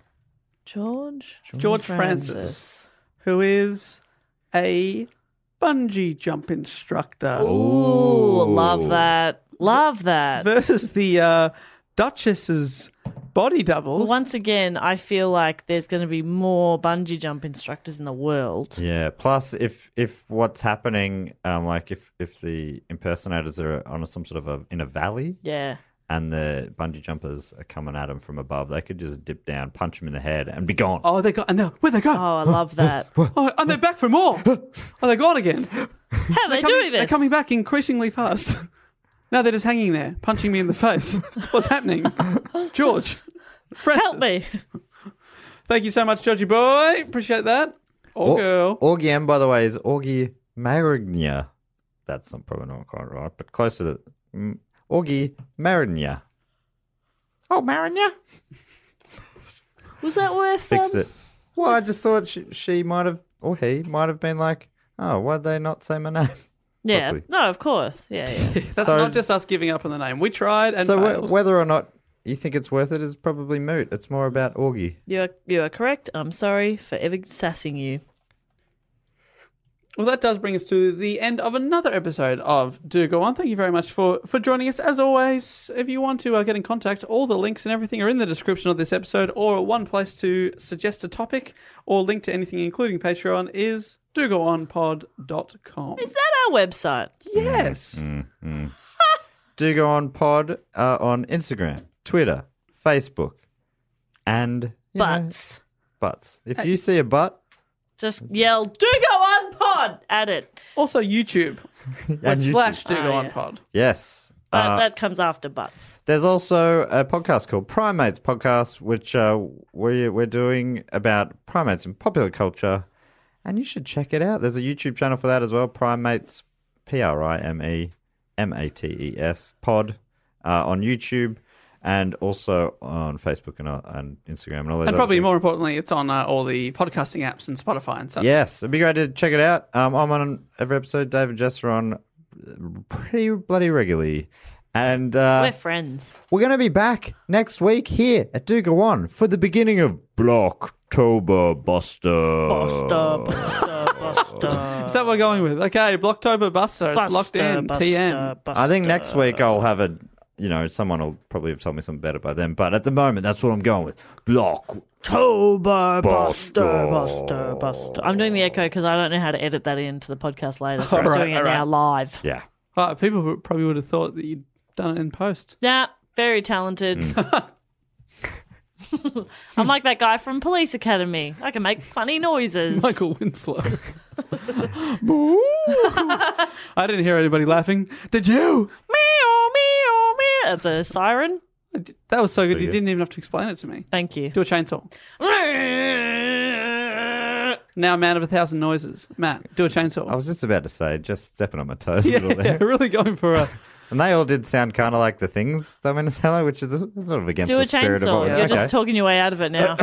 S9: George
S3: Francis, who is a bungee jump instructor.
S9: Ooh, love that. Love that.
S3: Versus the Duchess's body doubles.
S9: Once again, I feel like there's going to be more bungee jump instructors in the world.
S12: Yeah. Plus, if what's happening, like if the impersonators are on some sort of in a valley,
S9: Yeah.
S12: and the bungee jumpers are coming at them from above, they could just dip down, punch them in the head, and be gone.
S3: Oh, where'd they go?
S9: Oh, I love that.
S3: Oh, and they're back for more. Oh, they're gone again.
S9: How are they doing this?
S3: They're coming back increasingly fast. Now they're just hanging there, punching me in the face. What's happening? George, Francis.
S9: Help me.
S3: Thank you so much, Georgie boy. Appreciate that. Or girl.
S12: Augie M, by the way, is Augie Marigna. That's probably not quite right, but closer to Augie Marigna. Oh, Marigna.
S9: Was that worth
S12: Fixed it. Well, I just thought she might have, or he might have been like, oh, why'd they not say my name?
S9: Yeah.
S12: properly?
S9: No, of course. Yeah.
S3: That's
S12: So-
S3: not just us giving up on the name. We tried and
S12: So
S3: failed.
S12: whether or not you think it's worth it is probably moot. It's more about Augie.
S9: You are correct. I'm sorry for ever sassing you.
S3: Well, that does bring us to the end of another episode of Do Go On. Thank you very much for joining us. As always, if you want to get in contact, all the links and everything are in the description of this episode, or one place to suggest a topic or link to anything, including Patreon, is dogoonpod.com.
S9: Is that our website?
S3: Yes.
S12: Do Go On Pod on Instagram, Twitter, Facebook, and
S9: Butts.
S12: butts. If you see a butt,
S9: Just yell, "Do Go On Pod" at it.
S3: Also YouTube.
S12: and
S3: /Do
S12: YouTube.
S3: Go On
S9: yeah.
S3: Pod.
S12: Yes.
S9: That comes after butts.
S12: There's also a podcast called Primates Podcast, which we're doing about primates in popular culture, and you should check it out. There's a YouTube channel for that as well, Primates, PRIMEMATES pod, on YouTube, and also on Facebook and Instagram and all those.
S3: And
S12: other
S3: probably
S12: things.
S3: more importantly, it's on all the podcasting apps and Spotify and such.
S12: Yes, it'd be great to check it out. I'm on every episode. Dave and Jess are on pretty bloody regularly. And
S9: We're friends.
S12: we're going to be back next week here at Do Go On for the beginning of Blocktober Buster.
S9: Buster.
S3: Is that what we're going with? Okay, Blocktober Buster. It's locked in. TM.
S12: I think next week I'll have a, someone will probably have told me something better by then. But at the moment, that's what I'm going with.
S9: October Buster. I'm doing the echo because I don't know how to edit that into the podcast later. So I'm
S3: Alright,
S9: doing it
S3: alright.
S9: now live.
S12: Yeah.
S3: People probably would have thought that you'd done it in post.
S9: Yeah, very talented. I'm like that guy from Police Academy. I can make funny noises.
S3: Michael Winslow. Boo! I didn't hear anybody laughing. Did you?
S9: Meow, meow, meow. That's a siren.
S3: That was so good.
S12: Pretty
S3: You
S12: good.
S3: didn't even have to explain it to me.
S9: Thank you.
S3: Do a chainsaw. Now, man of 1,000 noises. Matt, do a chainsaw.
S12: I was just about to say, just stepping on my toes a
S3: yeah,
S12: little there.
S3: really going for a...
S12: And they all did sound kind of like the things they meant to sound like, which is sort of against
S9: Do
S12: the
S9: a
S12: spirit of
S9: chainsaw.
S12: what
S9: You're
S12: okay.
S9: just talking your way out of it now.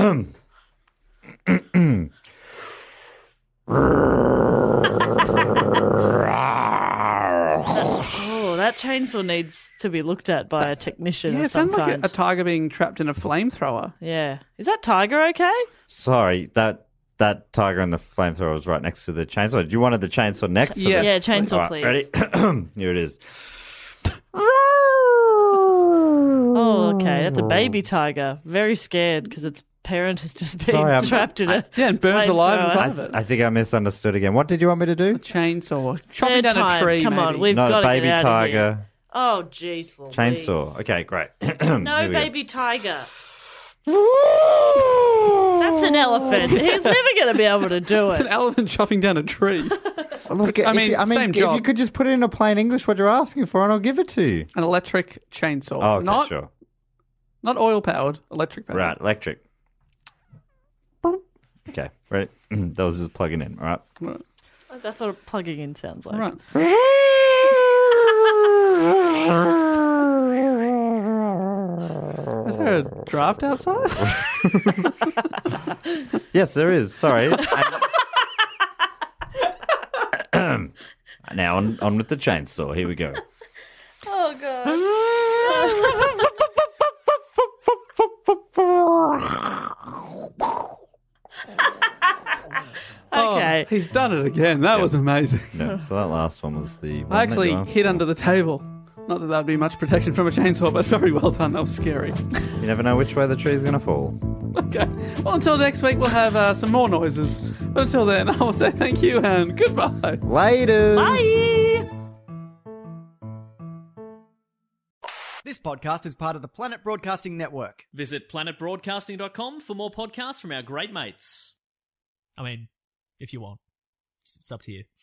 S9: Oh, that chainsaw needs to be looked at by a technician
S3: Yeah,
S9: of
S3: it
S9: some
S3: sounds like
S9: kind.
S3: a tiger being trapped in a flamethrower.
S9: Yeah. Is that tiger okay?
S12: Sorry, that tiger and the flamethrower was right next to the chainsaw. You wanted the chainsaw next to
S3: Yes.
S12: the...
S9: Yeah, chainsaw,
S12: All right,
S9: please.
S12: ready? Here it is.
S9: Oh, okay. That's a baby tiger. Very scared because its parent has just been
S12: Sorry, I'm-
S9: trapped in a
S3: Yeah, and burnt alive in
S9: flamethrower.
S3: front of it.
S12: I think I misunderstood again. What did you want me to do?
S3: A chainsaw. Chopping
S9: Third
S3: down
S9: time.
S3: a tree,
S9: Come on,
S3: maybe.
S9: we've got
S12: Not
S9: to
S12: a baby
S9: get out of here.
S12: tiger.
S9: Oh, jeez, Louise.
S12: Chainsaw. Okay, great.
S9: No
S12: Here we go.
S9: baby tiger. That's an elephant. He's never going to be able to do
S3: It's
S9: it.
S3: an elephant chopping down a tree.
S12: Look,
S3: I mean, same
S12: if you
S3: job.
S12: could just put it in a plain English what you're asking for, and I'll give it to you.
S3: An electric chainsaw.
S12: Oh, okay,
S3: not,
S12: sure.
S3: Not oil-powered, electric-powered.
S12: Right, electric. Okay, ready? That was just plugging in, all right?
S9: That's what plugging in sounds like.
S3: Right. Is there a draft outside?
S12: Yes, there is. Sorry. Now on with the chainsaw. Here we go.
S9: Oh, God. Okay.
S3: Oh, he's done it again. That was amazing.
S12: No, so that last one was the one
S3: I actually
S12: that you asked
S3: hid
S12: for.
S3: under the table. Not that would be much protection from a chainsaw, but very well done. That was scary.
S12: You never know which way the tree's going to fall.
S3: Okay. Well, until next week, we'll have some more noises. But until then, I will say thank you and goodbye.
S12: Later.
S9: Bye.
S7: This podcast is part of the Planet Broadcasting Network.
S8: Visit planetbroadcasting.com for more podcasts from our great mates. I mean, if you want. It's up to you.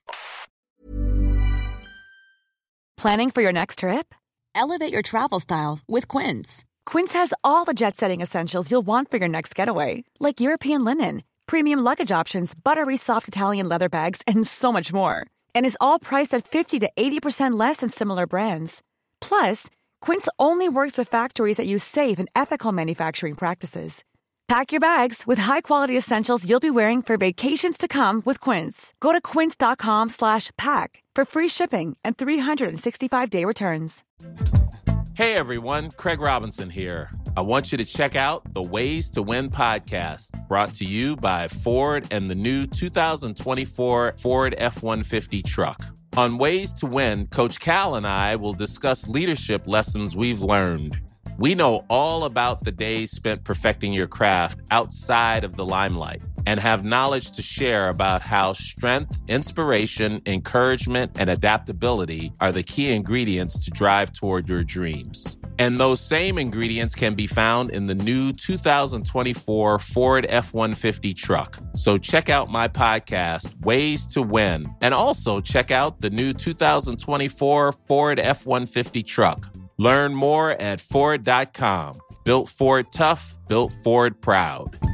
S13: Planning for your next trip? Elevate your travel style with Quince. Quince has all the jet-setting essentials you'll want for your next getaway, like European linen, premium luggage options, buttery soft Italian leather bags, and so much more. And is all priced at 50 to 80% less than similar brands. Plus, Quince only works with factories that use safe and ethical manufacturing practices. Pack your bags with high-quality essentials you'll be wearing for vacations to come with Quince. Go to quince.com/pack for free shipping and 365-day returns.
S14: Hey everyone, Craig Robinson here. I want you to check out the Ways to Win podcast, brought to you by Ford and the new 2024 Ford F-150 truck. On Ways to Win, Coach Cal and I will discuss leadership lessons we've learned. We know all about the days spent perfecting your craft outside of the limelight and have knowledge to share about how strength, inspiration, encouragement, and adaptability are the key ingredients to drive toward your dreams. And those same ingredients can be found in the new 2024 Ford F-150 truck. So check out my podcast, Ways to Win, and also check out the new 2024 Ford F-150 truck. Learn more at Ford.com. Built Ford tough, built Ford proud.